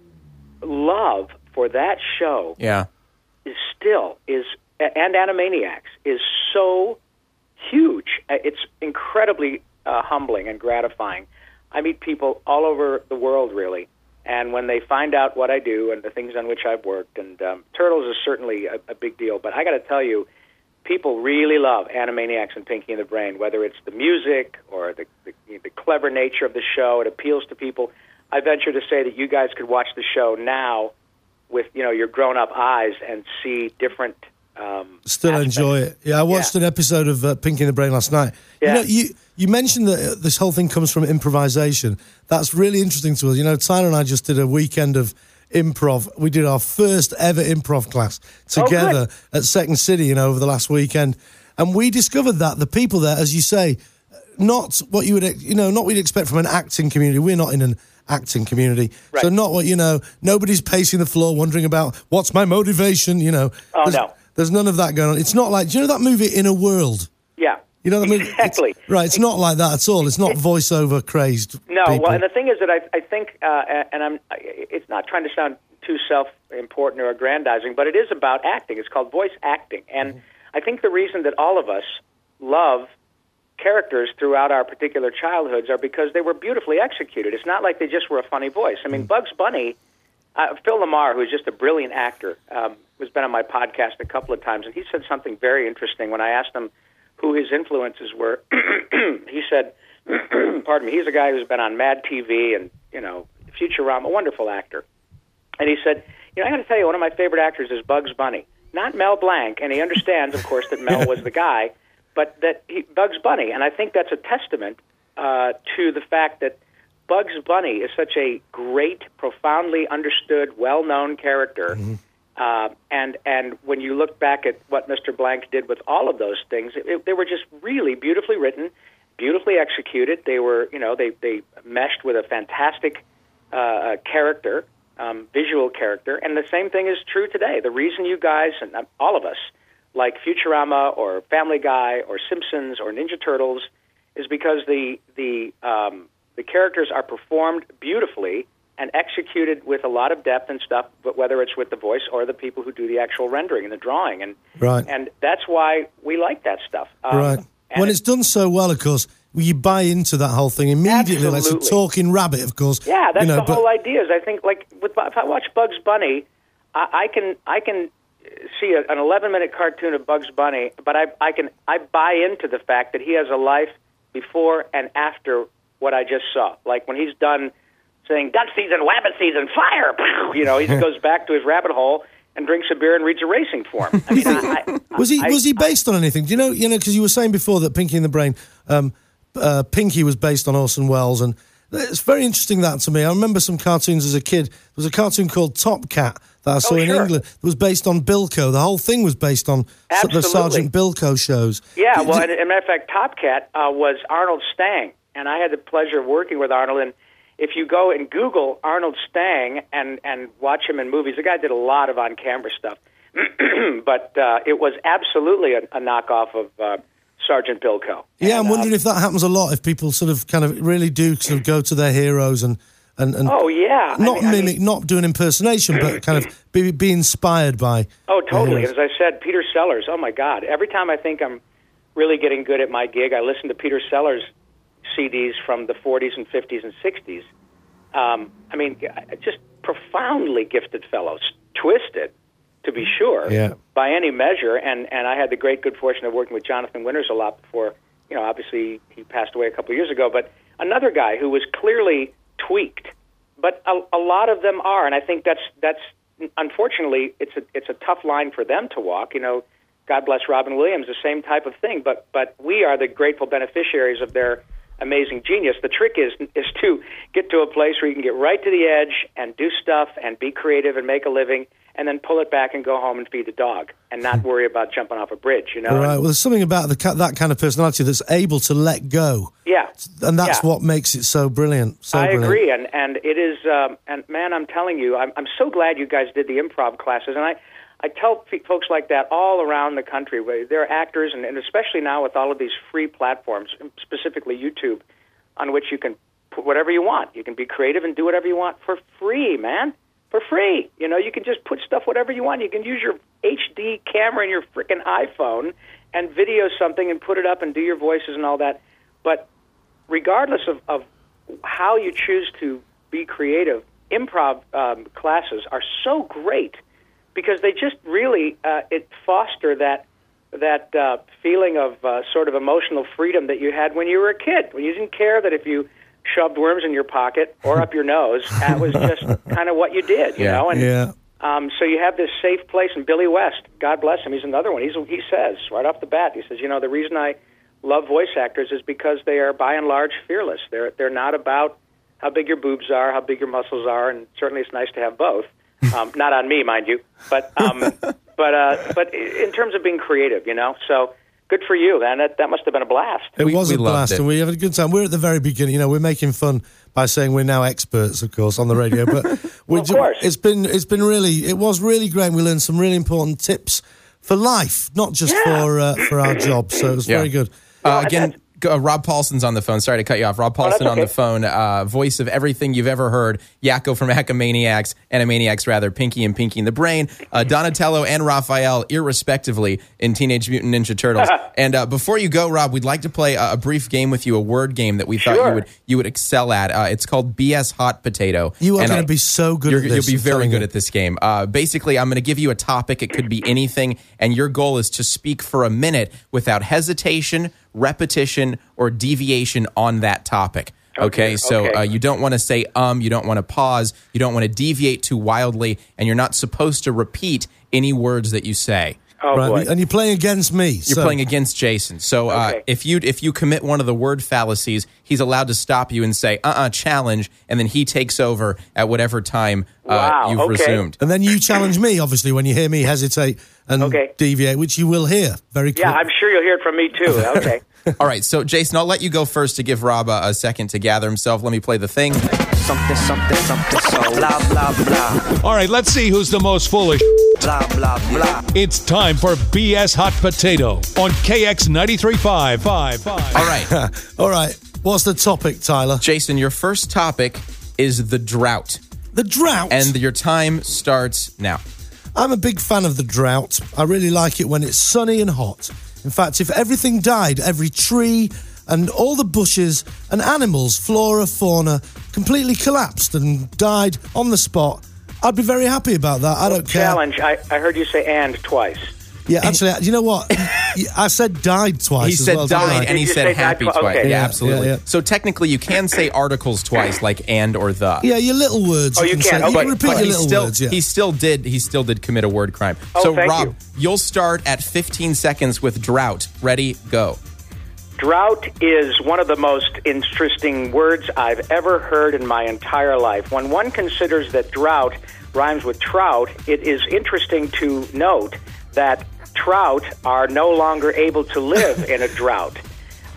love for that show Yeah. is still is and Animaniacs is so huge. Uh, It's incredibly uh, humbling and gratifying. I meet people all over the world, really, and when they find out what I do and the things on which I've worked, and um, Turtles is certainly a, a big deal, but I got to tell you, people really love Animaniacs and Pinky and the Brain, whether it's the music or the, the, the clever nature of the show. It appeals to people. I venture to say that you guys could watch the show now with, you know, your grown-up eyes and see different Um, Still aspects. enjoy it. Yeah, I watched Yeah. an episode of uh, Pinky and the Brain last night. Yeah. You know, you, you mentioned that uh, this whole thing comes from improvisation. That's really interesting to us. You know, Tyler and I just did a weekend of improv. We did our first ever improv class together Oh, at Second City, you know, over the last weekend. And we discovered that the people there, as you say, not what you would, ex- you know, not what you'd expect from an acting community. We're not in an acting community. Right. So not what, you know, nobody's pacing the floor wondering about what's my motivation, you know. Oh, There's- no. There's none of that going on. It's not like, do you know that movie Inner World? Yeah. You know that movie? Exactly. It's, right, it's not like that at all. It's not voiceover crazed. No, people. well, and the thing is that I, I think, uh, and I'm, it's not trying to sound too self-important or aggrandizing, but it is about acting. It's called voice acting. And Mm-hmm. I think the reason that all of us love characters throughout our particular childhoods are because they were beautifully executed. It's not like they just were a funny voice. I mean, Mm. Bugs Bunny, uh, Phil Lamar, who's just a brilliant actor, um, has been on my podcast a couple of times, and he said something very interesting when I asked him who his influences were. He said, pardon me, he's a guy who's been on Mad T V and, you know, Futurama, a wonderful actor. And he said, you know, I got to tell you, one of my favorite actors is Bugs Bunny. Not Mel Blanc, and he understands, of course, that Mel was the guy, but that he, Bugs Bunny. And I think that's a testament uh, to the fact that Bugs Bunny is such a great, profoundly understood, well-known character. Mm-hmm. Uh, and and when you look back at what Mister Blank did with all of those things, it, it, they were just really beautifully written, beautifully executed. They were, you know, they, they meshed with a fantastic uh, character, um, visual character. And the same thing is true today. The reason you guys, and all of us, like Futurama or Family Guy or Simpsons or Ninja Turtles, is because the the um, the characters are performed beautifully and executed with a lot of depth and stuff, but whether it's with the voice or the people who do the actual rendering and the drawing. And Right. and that's why we like that stuff. Um, Right. and When it's done so well, of course, you buy into that whole thing immediately. Like it's a Absolutely. talking rabbit, of course. Yeah, that's you know, the but, whole idea. Is I think like with, if I watch Bugs Bunny, I, I can I can see a, an eleven minute cartoon of Bugs Bunny, but I I can I buy into the fact that he has a life before and after what I just saw. Like when he's done saying duck season, rabbit season, fire, you know, he goes back to his rabbit hole and drinks a beer and reads a racing form. I mean, I, I, was he I, was he based on anything? Do you know? You know, because you were saying before that Pinky and the Brain, um, uh, Pinky was based on Orson Welles, and it's very interesting that to me. I remember some cartoons as a kid. There was a cartoon called Top Cat that I saw Oh, in sure. England. It was based on Bilko. The whole thing was based on s- the Absolutely. Sergeant Bilko shows. Yeah, Do- well, do- and, as a matter of fact, Top Cat uh, was Arnold Stang, and I had the pleasure of working with Arnold. And if you go and Google Arnold Stang and, and watch him in movies, the guy did a lot of on-camera stuff. But uh, it was absolutely a, a knockoff of uh, Sergeant Bilko. Yeah, and, I'm wondering uh, if that happens a lot, if people sort of kind of really do sort of go to their heroes and... and, and oh, yeah. Not I mean, mimic, I mean, not doing impersonation, but kind of be, be inspired by... Oh, totally. heroes. As I said, Peter Sellers, oh, my God. Every time I think I'm really getting good at my gig, I listen to Peter Sellers' C Ds from the forties and fifties and sixties. Um, I mean, just profoundly gifted fellows, twisted, to be sure, yeah. by any measure. And, and I had the great good fortune of working with Jonathan Winters a lot before, you know, obviously he passed away a couple of years ago. But another guy who was clearly tweaked, but a, a lot of them are. And I think that's, that's unfortunately, it's a, it's a tough line for them to walk. You know, God bless Robin Williams, the same type of thing. But, but we are the grateful beneficiaries of their amazing genius. The trick is is to get to a place where you can get right to the edge and do stuff and be creative and make a living, and then pull it back and go home and feed the dog and not worry about jumping off a bridge, you know? All right. Well, there's something about the that kind of personality that's able to let go. Yeah. And that's yeah. what makes it so brilliant. So I brilliant. agree. And, and it is, um, and man, I'm telling you, I'm, I'm so glad you guys did the improv classes. And I, I tell f- folks like that all around the country, where they're actors, and, and especially now with all of these free platforms, specifically YouTube, on which you can put whatever you want. You can be creative and do whatever you want for free, man. For free. You know, you can just put stuff whatever you want. You can use your H D camera in your freaking iPhone and video something and put it up and do your voices and all that. But regardless of, of how you choose to be creative, improv um, classes are so great because they just really uh, it foster that that uh, feeling of uh, sort of emotional freedom that you had when you were a kid, when you didn't care that if you shoved worms in your pocket or up your nose, that was just kind of what you did, you yeah. know? And yeah. um, so you have this safe place, and Billy West, God bless him, he's another one. He's, he says, right off the bat, he says, you know, the reason I love voice actors is because they are, by and large, fearless. They're, they're not about how big your boobs are, how big your muscles are, and certainly it's nice to have both. Um, not on me, mind you, but um, but uh, but in terms of being creative, you know. So good for you, man. That that must have been a blast. It We- was we a loved blast, it. and we had a good time. We're at the very beginning. You know, we're making fun by saying we're now experts, of course, on the radio. But we Well, of course. it's been it's been really it was really great. We learned some really important tips for life, not just Yeah. for uh, for our job. So it was Yeah. very good. Uh, again, uh, Rob Paulson's on the phone. Sorry to cut you off. Rob Paulson that's on the okay. phone, uh, voice of everything you've ever heard. Yakko from Acomaniacs, Animaniacs rather, Pinky and Pinky in the Brain, uh, Donatello and Raphael, irrespectively, in Teenage Mutant Ninja Turtles. And uh, before you go, Rob, we'd like to play a, a brief game with you, a word game that we thought Sure. you would you would excel at. Uh, it's called B S Hot Potato. You are And, going uh, to be so good You're, at this. you'll be I'm very telling good you. at this game. Uh, basically, I'm going to give you a topic. It could be anything, and your goal is to speak for a minute without hesitation, repetition, or deviation on that topic. Okay, Okay, so okay. Uh, you don't want to say um, you don't want to pause, you don't want to deviate too wildly, and you're not supposed to repeat any words that you say. Oh, Right, boy. and you're playing against me. You're so- playing against Jason. So uh, Okay. if you if you commit one of the word fallacies, he's allowed to stop you and say, uh-uh, challenge, and then he takes over at whatever time uh, Wow, you've okay. resumed. And then you challenge me, obviously, when you hear me hesitate and Okay. deviate, which you will hear very quickly. Yeah, I'm sure you'll hear it from me, too. Okay. All right, so Jason, I'll let you go first to give Rob a, a second to gather himself. Let me play the thing. Something, something, something, so blah, blah, blah, All right, let's see who's the most foolish. blah, blah, blah. It's time for B S Hot Potato on K X ninety-three point five. Five, five. All right, All right, what's the topic, Tyler? Jason, your first topic is the drought, The drought. and your time starts now. I'm a big fan of the drought. I really like it when it's sunny and hot. In fact, if everything died, every tree and all the bushes and animals, flora, fauna, completely collapsed and died on the spot, I'd be very happy about that. I don't care. Challenge. I, I heard you say and twice. Yeah, actually, you know what? I said died twice. He as said well, didn't died I? and he Did you said say died happy twi- twice. okay. Yeah, Yeah, absolutely. yeah, yeah. So technically, you can say articles twice, like and or the. Yeah, your little words. Oh, you can can. say. Oh, You but- can repeat but your he little still, words. Yeah. he still did. He still did commit a word crime. Oh, so, thank Rob, you. you'll start at fifteen seconds with drought. Ready, go. Drought is one of the most interesting words I've ever heard in my entire life. When one considers that drought rhymes with trout, it is interesting to note that trout are no longer able to live in a drought.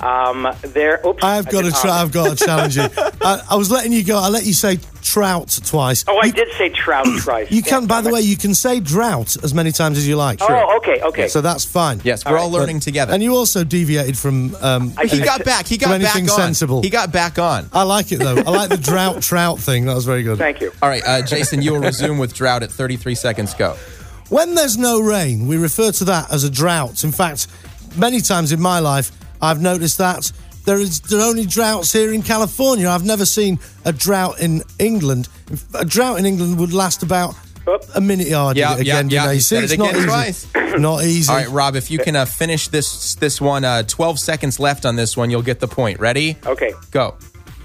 Um, there. Oops. I've got I to did- try. um, I've got to challenge you. I, I was letting you go. I let you say trout twice. Oh, I you, did say trout twice. You can. Yeah, By the but- way, you can say drought as many times as you like. Oh, okay, okay. So that's fine. Yes, we're all learning But- together. And you also deviated from. Um, I- he any- got back. He from got back anything on. sensible. He got back on. I like it though. I like the drought trout thing. That was very good. Thank you. All right, uh, Jason, you will resume with drought at thirty-three seconds. Go. When there's no rain, we refer to that as a drought. In fact, many times in my life, I've noticed that there is there are only droughts here in California. I've never seen a drought in England. A drought in England would last about Oop. a minute. Oh, I did Yeah, it again, yeah, didn't I? yeah. You You see, said it's it not again easy. twice. Not easy. All right, Rob, if you can uh, finish this this one, uh, twelve seconds left on this one, you'll get the point. Ready? Okay. Go.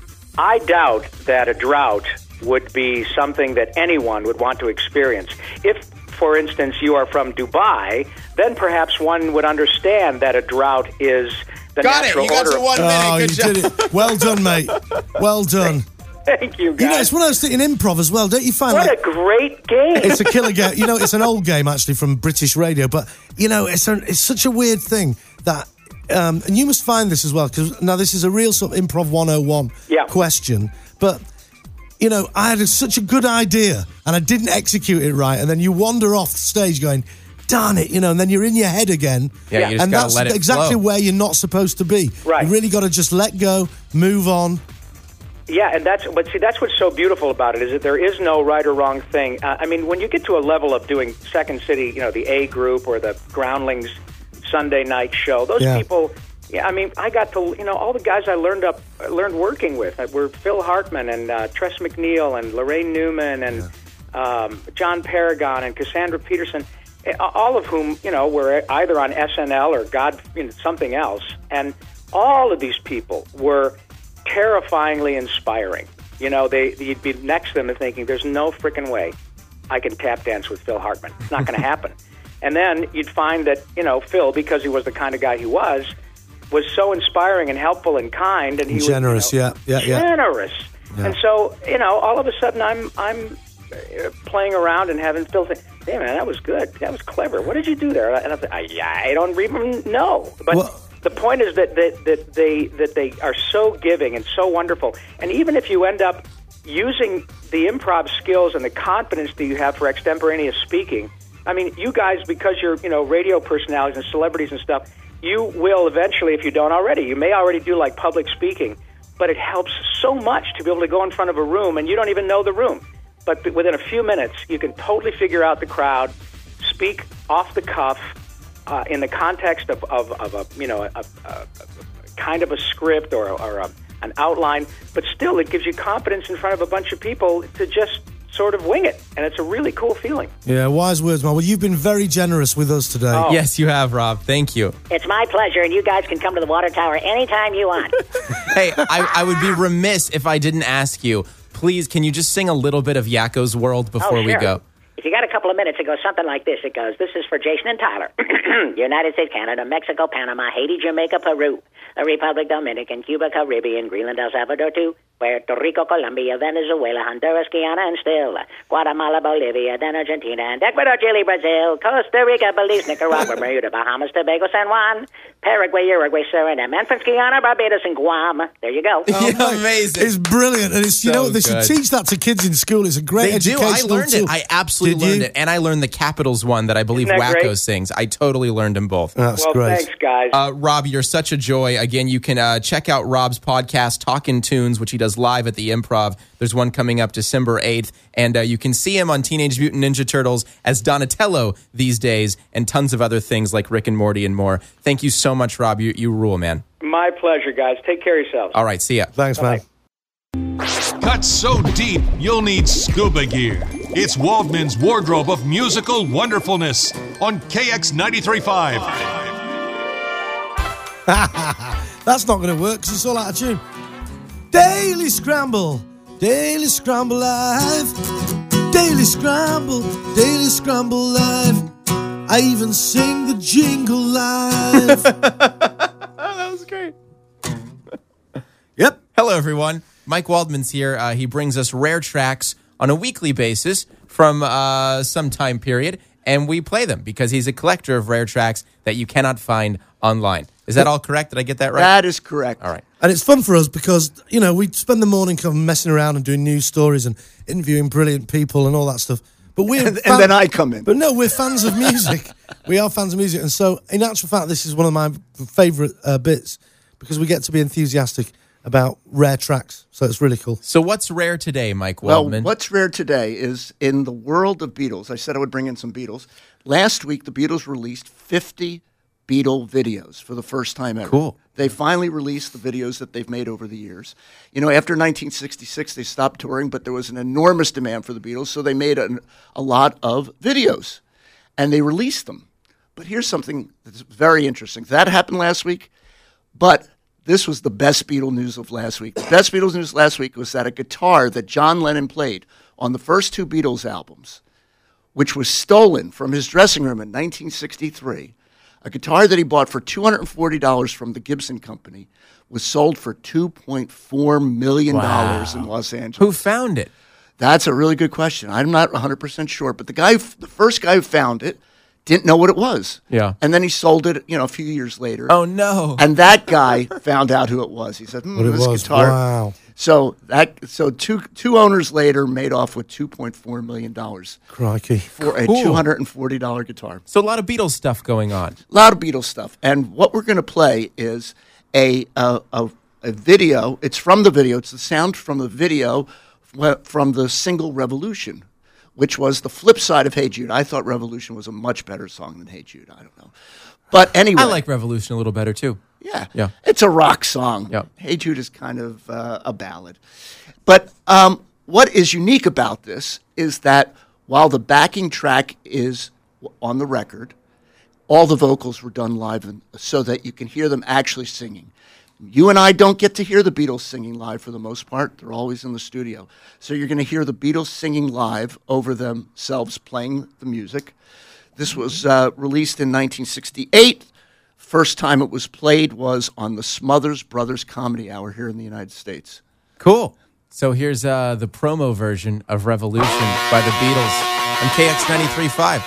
I doubt that a drought would be something that anyone would want to experience. If, for instance, you are from Dubai, then perhaps one would understand that a drought is the Got it. natural You got order. to one Oh, minute. you Good job. did it. Well done, mate. Well done. Thank you, guys. You know, it's one of those things in improv as well, don't you find? what like, a great game. it's a killer game. You know, it's an old game actually from British radio, but you know, it's a, it's such a weird thing that, um, and you must find this as well because now this is a real sort of improv one oh one Yeah. question. But you know, I had a, such a good idea and I didn't execute it right, and then you wander off the stage going, "Darn it!" You know, and then you're in your head again. Yeah, you just and gotta that's let it exactly flow. where you're not supposed to be. Right. You really got to just let go, move on. Yeah, and that's but see that's what's so beautiful about it is that there is no right or wrong thing. Uh, I mean, when you get to a level of doing Second City, you know, the A Group or the Groundlings Sunday night show, those Yeah. people. Yeah, I mean, I got to you know all the guys I learned up learned working with uh, were Phil Hartman and uh, Tress McNeil and Lorraine Newman and um, John Paragon and Cassandra Peterson, eh, all of whom you know were either on S N L or God you know, something else, and all of these people were terrifyingly inspiring. You know, they you'd be next to them and thinking, "There's no freaking way I can tap dance with Phil Hartman. It's not going to happen." And then you'd find that you know Phil, because he was the kind of guy he was, was so inspiring and helpful and kind, and he Generous, was you know, yeah, yeah, yeah. generous. Yeah. And so you know, all of a sudden, I'm I'm uh, playing around and having Phil say, "Hey man, that was good. That was clever. What did you do there?" And I'm like, I, I don't even know, but. Well- The point is that, that, that they that they are so giving and so wonderful. And even if you end up using the improv skills and the confidence that you have for extemporaneous speaking, I mean, you guys, because you're you know radio personalities and celebrities and stuff, you will eventually, if you don't already, you may already do like public speaking, but it helps so much to be able to go in front of a room and you don't even know the room. But within a few minutes, you can totally figure out the crowd, speak off the cuff, Uh, in the context of, of, of a you know a, a, a kind of a script or, or a, an outline, but still it gives you confidence in front of a bunch of people to just sort of wing it, and it's a really cool feeling. Yeah, wise words, man. Well, you've been very generous with us today. Oh. Yes, you have, Rob. Thank you. It's my pleasure, and you guys can come to the water tower anytime you want. Hey, I, I would be remiss if I didn't ask you. Please, can you just sing a little bit of Yakko's World before oh, we sure. go? If you got a couple of minutes, it goes something like this. It goes, this is for Jason and Tyler. United States, Canada, Mexico, Panama, Haiti, Jamaica, Peru, the Republic Dominican, Cuba, Caribbean, Greenland, El Salvador, too, Puerto Rico, Colombia, Venezuela, Honduras, Guyana, and still Guatemala, Bolivia, then Argentina, and Ecuador, Chile, Brazil, Costa Rica, Belize, Nicaragua, Bermuda, Bahamas, Tobago, San Juan, Paraguay, Uruguay, Suriname, Memphis, Guyana, Barbados, and Guam. There you go. Oh, Yeah, mate, amazing. It's brilliant, and it's you So know they should good. teach that to kids in school. It's a great They do. educational I learned tool. it. I absolutely Did learned you? it. And I learned the Capitals one that I believe Isn't that Wacko great? sings. I totally learned them both. That's well, great. thanks, guys. Uh, Rob, you're such a joy. Again, you can uh, check out Rob's podcast, Talkin' Tunes, which he does live at the Improv. There's one coming up December eighth. And uh, you can see him on Teenage Mutant Ninja Turtles as Donatello these days and tons of other things like Rick and Morty and more. Thank you so much, Rob. You, you rule, man. My pleasure, guys. Take care of yourselves. All right, see ya. Thanks, man. Cut so deep, you'll need scuba gear. It's Waldman's wardrobe of musical wonderfulness on K X ninety-three point five. That's not going to work because it's all out of tune. Daily Scramble, Daily Scramble Live, Daily Scramble, Daily Scramble Live. I even sing the jingle live. That was great. Yep. Hello, everyone. Mike Waldman's here. Uh, he brings us rare tracks on a weekly basis from uh, some time period, and we play them because he's a collector of rare tracks that you cannot find online. Is that all correct? Did I get that right? That is correct. All right. And it's fun for us because, you know, we spend the morning kind of messing around and doing news stories and interviewing brilliant people and all that stuff. But we're And, fan- and then I come in. But no, we're fans of music. We are fans of music. And so, in actual fact, this is one of my favourite uh, bits because we get to be enthusiastic about rare tracks. So it's really cool. So what's rare today, Mike Well, Waldman? what's rare today is in the world of Beatles. I said I would bring in some Beatles. Last week, the Beatles released fifty Beatle videos for the first time ever. Cool. They finally released the videos that they've made over the years. You know, after nineteen sixty-six, they stopped touring, but there was an enormous demand for the Beatles, so they made a, a lot of videos, and they released them. But here's something that's very interesting. That happened last week, but this was the best Beatle news of last week. The best Beatles news last week was that a guitar that John Lennon played on the first two Beatles albums, which was stolen from his dressing room in nineteen sixty-three, a guitar that he bought for two hundred forty dollars from the Gibson Company, was sold for two point four million dollars Wow. in Los Angeles. Who found it? That's a really good question. I'm not one hundred percent sure, but the guy, the first guy who found it, didn't know what it was. Yeah. And then he sold it, you know, a few years later. Oh, no. And that guy found out who it was. He said, hmm, What it this was. guitar. Wow. So that so two two owners later made off with two point four million dollars Crikey. for a Cool. two hundred forty dollars guitar. So a lot of Beatles stuff going on. A lot of Beatles stuff. And what we're going to play is a, a a a video. It's from the video. It's the sound from the video f- from the single Revolution, which was the flip side of Hey Jude. I thought Revolution was a much better song than Hey Jude. I don't know. But anyway. I like Revolution a little better, too. Yeah. Yeah. It's a rock song. Yep. Hey Jude is kind of uh, a ballad. But um, what is unique about this is that while the backing track is w- on the record, all the vocals were done live and, so that you can hear them actually singing. You and I don't get to hear the Beatles singing live for the most part. They're always in the studio. So you're going to hear the Beatles singing live over themselves playing the music. This was uh, released in nineteen sixty-eight. First time it was played was on the Smothers Brothers Comedy Hour here in the United States. Cool. So here's uh, the promo version of Revolution by the Beatles on K X ninety-three point five.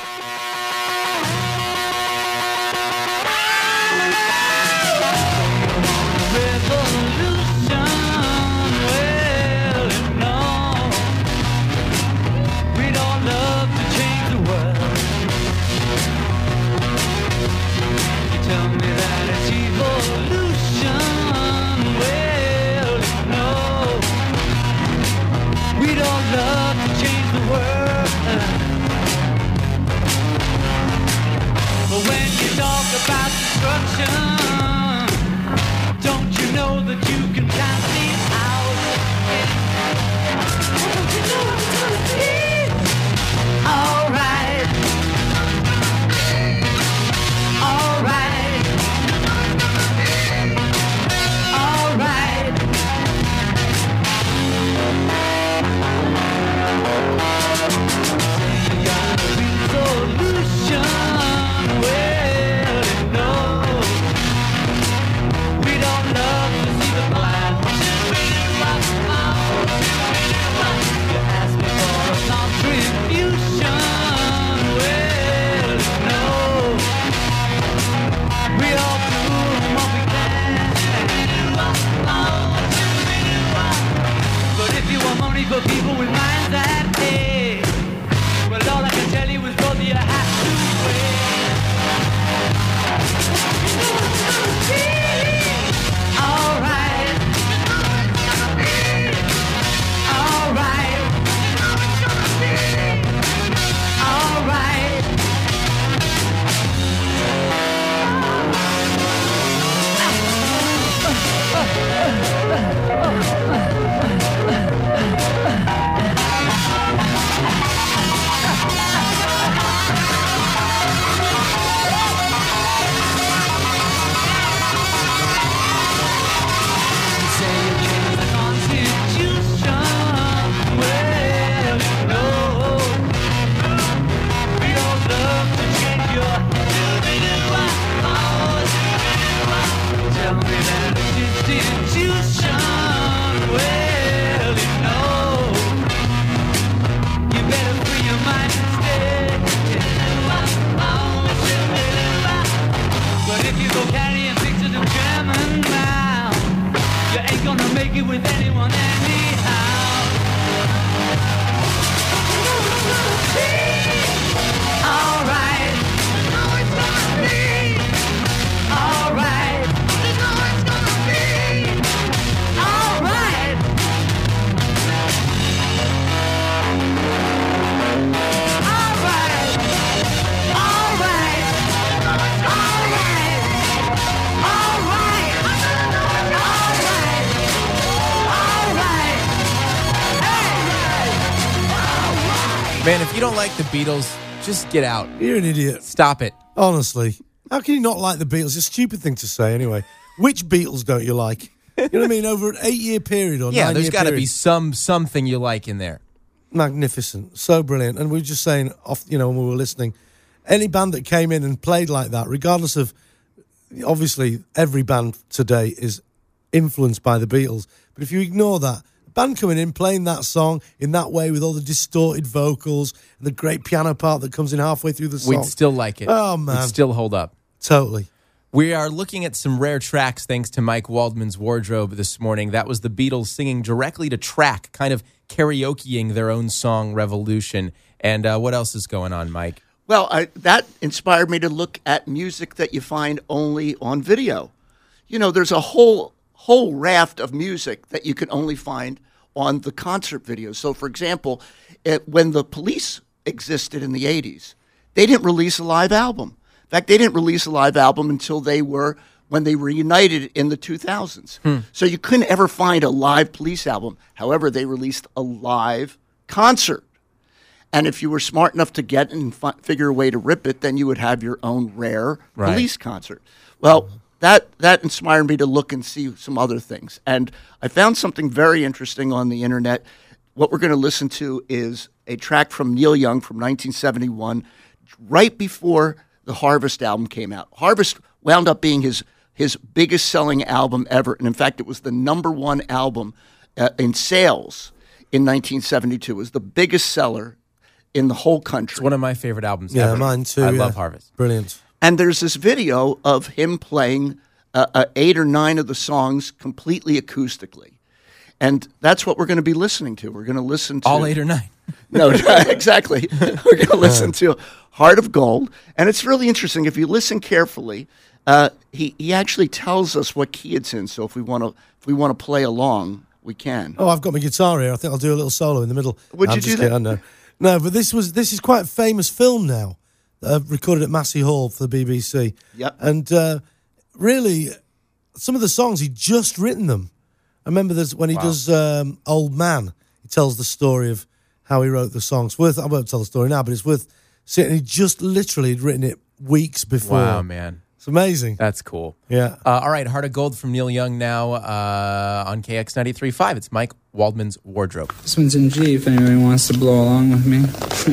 Man, if you don't like the Beatles, just get out. You're an idiot. Stop it. Honestly. How can you not like the Beatles? It's a stupid thing to say anyway. Which Beatles don't you like? You know what I mean? Over an eight-year period or yeah, nine-year there's got to period. be some something you like in there. Magnificent. So brilliant. And we were just saying, off, you know, when we were listening, any band that came in and played like that, regardless of, obviously, every band today is influenced by the Beatles. But if you ignore that, a band coming in, playing that song in that way with all the distorted vocals and the great piano part that comes in halfway through the song. We'd still like it. Oh, man. We'd still hold up. Totally. We are looking at some rare tracks thanks to Mike Waldman's wardrobe this morning. That was the Beatles singing directly to track, kind of karaokeing their own song, Revolution. And uh, what else is going on, Mike? Well, I, that inspired me to look at music that you find only on video. You know, there's a whole whole raft of music that you can only find on the concert videos. So, for example, it, when the Police existed in the eighties, they didn't release a live album. In fact, they didn't release a live album until they were, when they reunited in the two thousands. Hmm. So you couldn't ever find a live Police album. However, they released a live concert. And if you were smart enough to get and fi- figure a way to rip it, then you would have your own rare right. Police concert. Well, that that inspired me to look and see some other things. And I found something very interesting on the internet. What we're going to listen to is a track from Neil Young from nineteen seventy-one, right before the Harvest album came out. Harvest wound up being his his biggest selling album ever. And in fact, it was the number one album uh, in sales in nineteen seventy-two. It was the biggest seller in the whole country. It's one of my favorite albums yeah, ever. Mine too. I yeah. love Harvest. Brilliant. And there's this video of him playing uh, uh, eight or nine of the songs completely acoustically. And that's what we're going to be listening to. We're going to listen to... All eight or nine. No, exactly. We're going to listen to Heart of Gold. And it's really interesting. If you listen carefully, uh, he, he actually tells us what key it's in. So if we want to if we want to play along, we can. Oh, I've got my guitar here. I think I'll do a little solo in the middle. Would no, you I'm do just that? kidding, I know. No, but this was this is quite a famous film now, uh, recorded at Massey Hall for the B B C. Yep. And uh, really, some of the songs, he'd just written them. I remember there's, when he Wow. does um, Old Man, he tells the story of how he wrote the songs. Worth I won't tell the story now, but it's worth seeing. He just literally had written it weeks before. Wow, man. It's amazing. That's cool. Yeah. Uh, all right, Heart of Gold from Neil Young now uh, on K X ninety-three point five. It's Mike Waldman's wardrobe. This one's in G if anybody wants to blow along with me.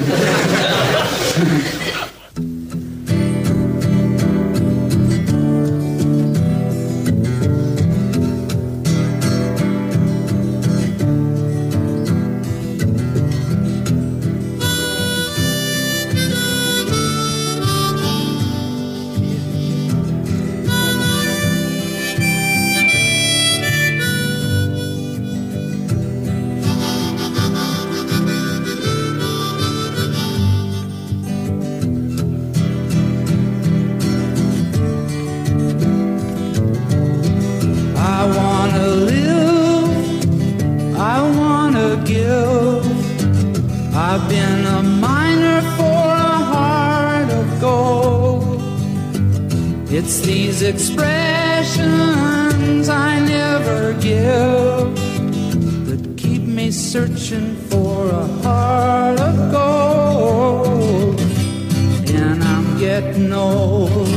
I've been a miner for a heart of gold. It's these expressions I never give that keep me searching for a heart of gold. And I'm getting old.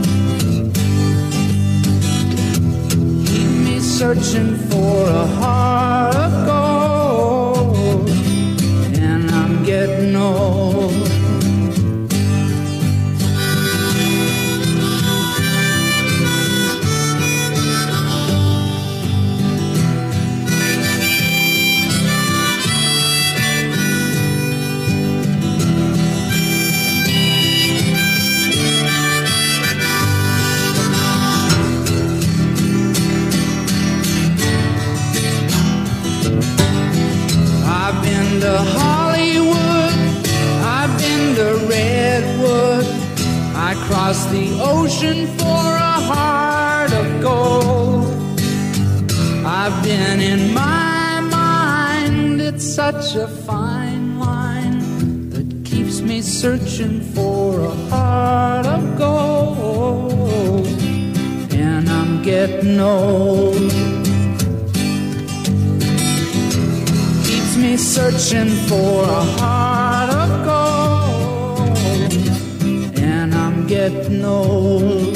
Keep me searching for a heart of gold. Getting old. I've been to Hollywood, I've been to Redwood, I crossed the ocean for a heart of gold. I've been in my mind, it's such a fine line that keeps me searching for a heart of gold. And I'm getting old. Me searching for a heart of getting old.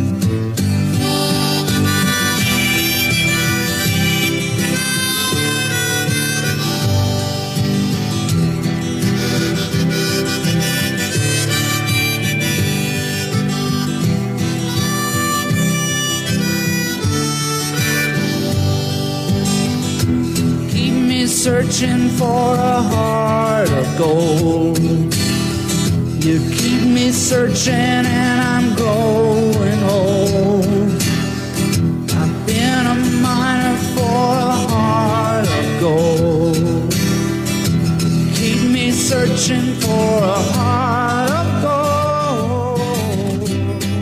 Searching for a heart of gold. You keep me searching and I'm growing old. I've been a miner for a heart of gold. Keep me searching for a heart of gold.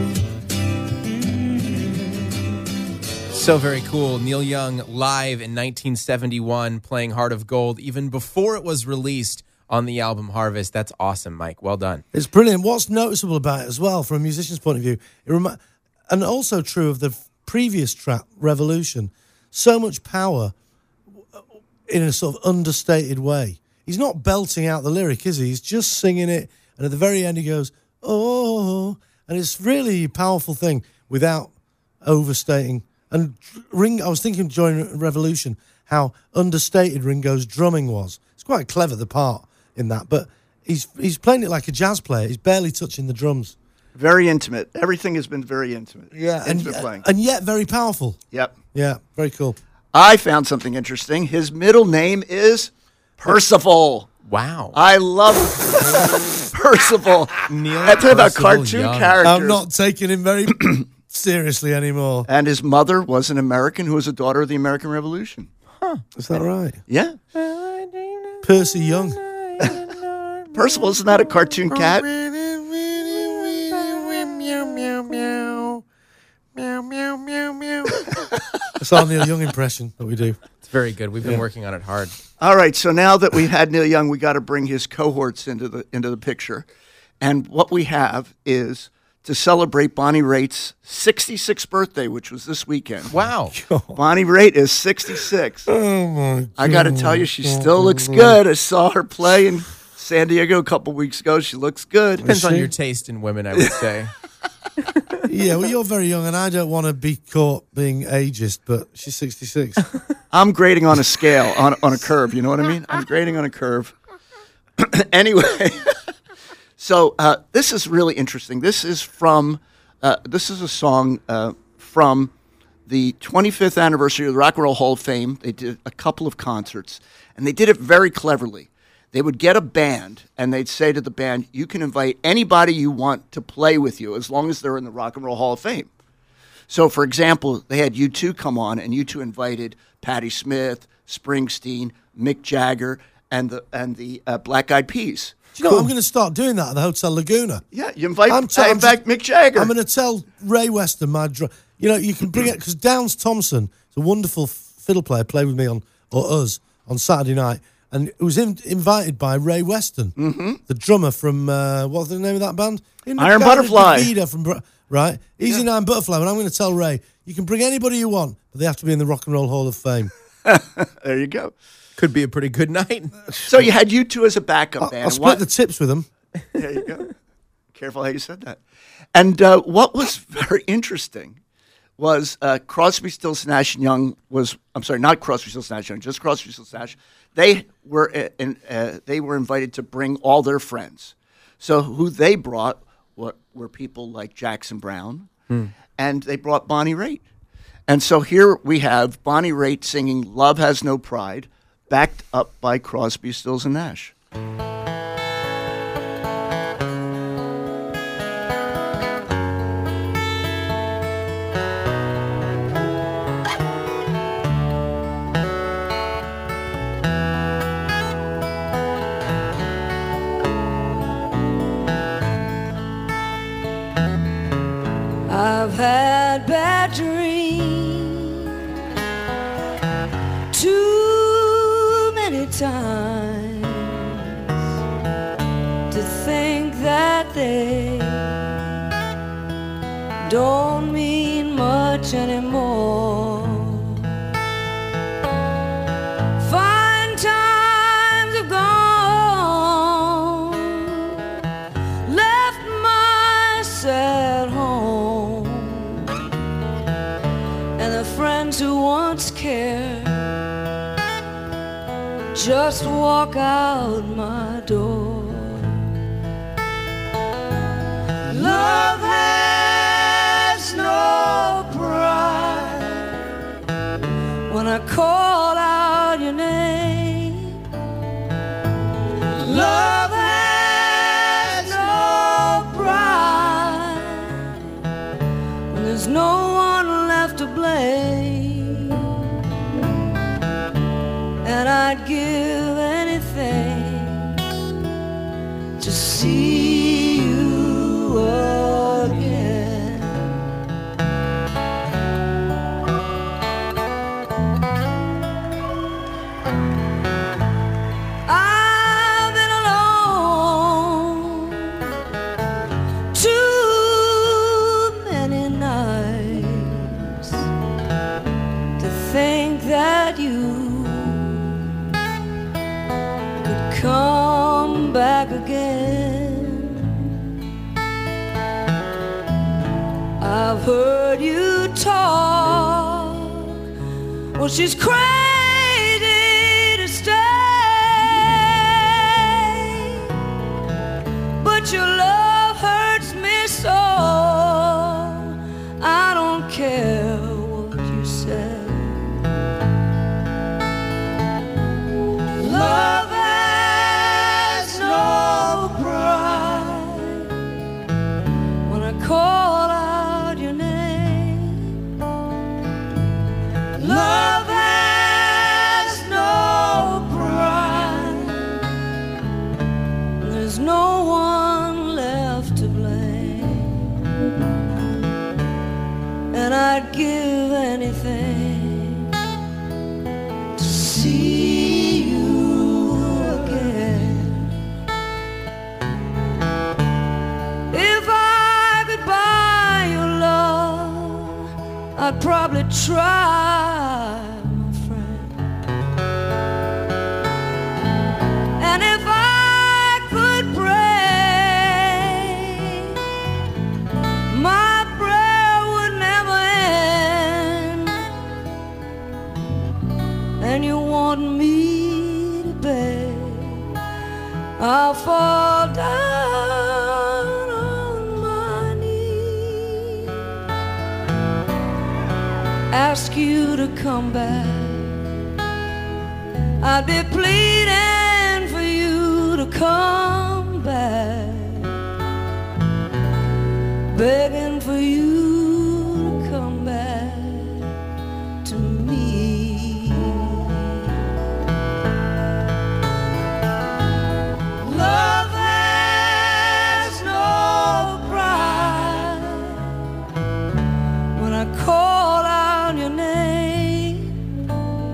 Mm-hmm. So very cool. Neil Young live in nineteen seventy-one playing Heart of Gold even before it was released on the album Harvest. That's awesome, Mike. Well done. It's brilliant. What's noticeable about it as well, from a musician's point of view, it remi- and also true of the f- previous track, Revolution, so much power in a sort of understated way. He's not belting out the lyric, is he? He's just singing it, and at the very end he goes, oh, and it's really a powerful thing without overstating. And Ring, I was thinking during Revolution how understated Ringo's drumming was. It's quite clever, the part in that, but he's he's playing it like a jazz player. He's barely touching the drums. Very intimate. Everything has been very intimate. Yeah, and, intimate playing. and yet very powerful. Yep. Yeah, very cool. I found something interesting. His middle name is Percival. Wow. I love Percival. Neil That's about Percival cartoon Young. characters. I'm not taking him very seriously anymore. And his mother was an American who was a daughter of the American Revolution. Huh. Is that right? Yeah. Percy Young. Percival, isn't that a cartoon cat? It's our Neil Young impression that we do. It's very good. We've been Yeah. working on it hard. All right, so now that we've had Neil Young, we got to bring his cohorts into the into the picture. And what we have is to celebrate Bonnie Raitt's sixty-sixth birthday, which was this weekend. Wow. Bonnie Raitt is sixty-six. Oh, my I got to tell you, she still looks good. I saw her play in San Diego a couple weeks ago. She looks good. Depends on your taste in women, I would say. Yeah, well, you're very young, and I don't want to be caught being ageist, but she's sixty-six. I'm grading on a scale, on, on a curve. You know what I mean? I'm grading on a curve. Anyway, so uh, this is really interesting. This is from, uh, this is a song uh, from the twenty-fifth anniversary of the Rock and Roll Hall of Fame. They did a couple of concerts, and they did it very cleverly. They would get a band, and they'd say to the band, you can invite anybody you want to play with you as long as they're in the Rock and Roll Hall of Fame. So, for example, they had U two come on, and U two invited Patti Smith, Springsteen, Mick Jagger, and the and the uh, Black Eyed Peas. Do you know, I'm going to start doing that at the Hotel Laguna. Yeah, you invite I'm t- I I'm invite Mick Jagger. I'm going to tell Ray Weston, my dr- you know, you can bring it, because Downs Thompson is a wonderful f- fiddle player, played with me on, or us, on Saturday night, and it was in, invited by Ray Weston, mm-hmm. the drummer from, uh, what's the name of that band? In Iron Butterfly. Davida from, Br- right? He's Yeah. in Iron Butterfly, and I'm going to tell Ray, you can bring anybody you want, but they have to be in the Rock and Roll Hall of Fame. There you go. Could be a pretty good night. So you had U two as a backup I'll, band. I'll split What- the tips with them. There you go. Careful how you said that. And uh, what was very interesting was uh, Crosby, Stills, Nash and Young was, I'm sorry, not Crosby, Stills, Nash and Young, just Crosby, Stills, Nash. They were uh, in, uh, they were invited to bring all their friends. So who they brought were, were people like Jackson Browne, Hmm. and they brought Bonnie Raitt. And so here we have Bonnie Raitt singing "Love Has No Pride," backed up by Crosby, Stills and Nash. I've had bad dreams too many times to think that they don't mean much anymore. Fine times have gone, left myself just walk out my door. Love has no pride. When I call out your name, love has no pride. When there's no one left to blame, and I'd give anything to see you again. I've been alone too many nights to think that you come back again. I've heard you talk. Well, she's crazy to stay, but your love hurts me so. I don't care what you say. Love has no pride. When I call out your name, love has no pride. There's no one left to blame, and I'd give anything to see you again. If I could buy your love, I'd probably try, my friend. And if I could pray, my prayer would never end. And you want me to beg, I'll fall down on my knees, ask you to come back. I'd be pleading for you to come back, begging for you to come back to me. Love has no pride. When I call out your name,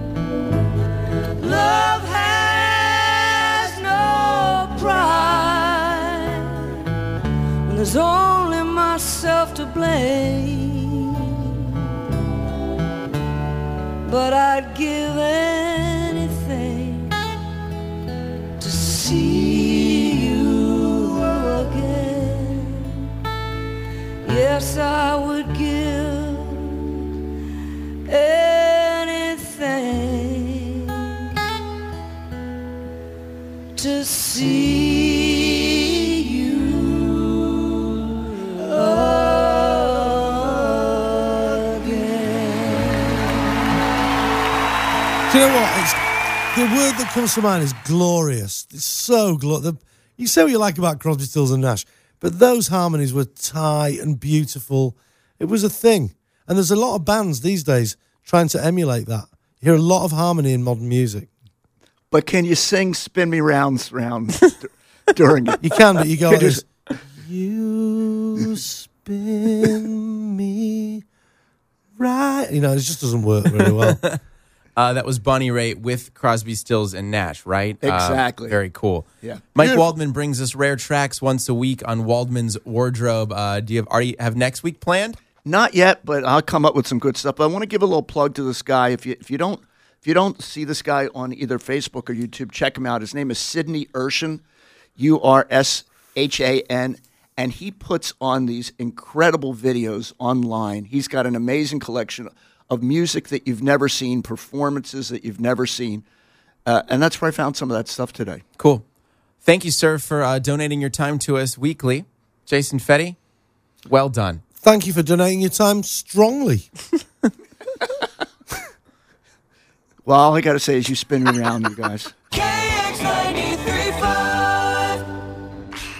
love has no pride. When there's only myself to blame, but I'd give anything to see you again. Yes, I would give anything to see you again. Do you know what? It's, the word that comes to mind is glorious. It's so glorious. You say what you like about Crosby, Stills and Nash, but those harmonies were tight and beautiful. It was a thing. And there's a lot of bands these days trying to emulate that. You hear a lot of harmony in modern music. But can you sing Spin Me Round Round during it? You can, but you go Can like you this. You spin me right. You know, it just doesn't work very well. Uh, that was Bonnie Raitt with Crosby, Stills, and Nash, right? Exactly. Uh, very cool. Yeah. Mike Beautiful. Waldman brings us rare tracks once a week on Waldman's Wardrobe. Uh, do you have, already have next week planned? Not yet, but I'll come up with some good stuff. But I want to give a little plug to this guy. If you if you don't if you don't see this guy on either Facebook or YouTube, check him out. His name is Sidney Urshan, U R S H A N, and he puts on these incredible videos online. He's got an amazing collection of music that you've never seen, performances that you've never seen. Uh, and that's where I found some of that stuff today. Cool. Thank you, sir, for uh, donating your time to us weekly. Jason Fetty, well done. Thank you for donating your time strongly. Well, all I got to say is you spin me around, you guys.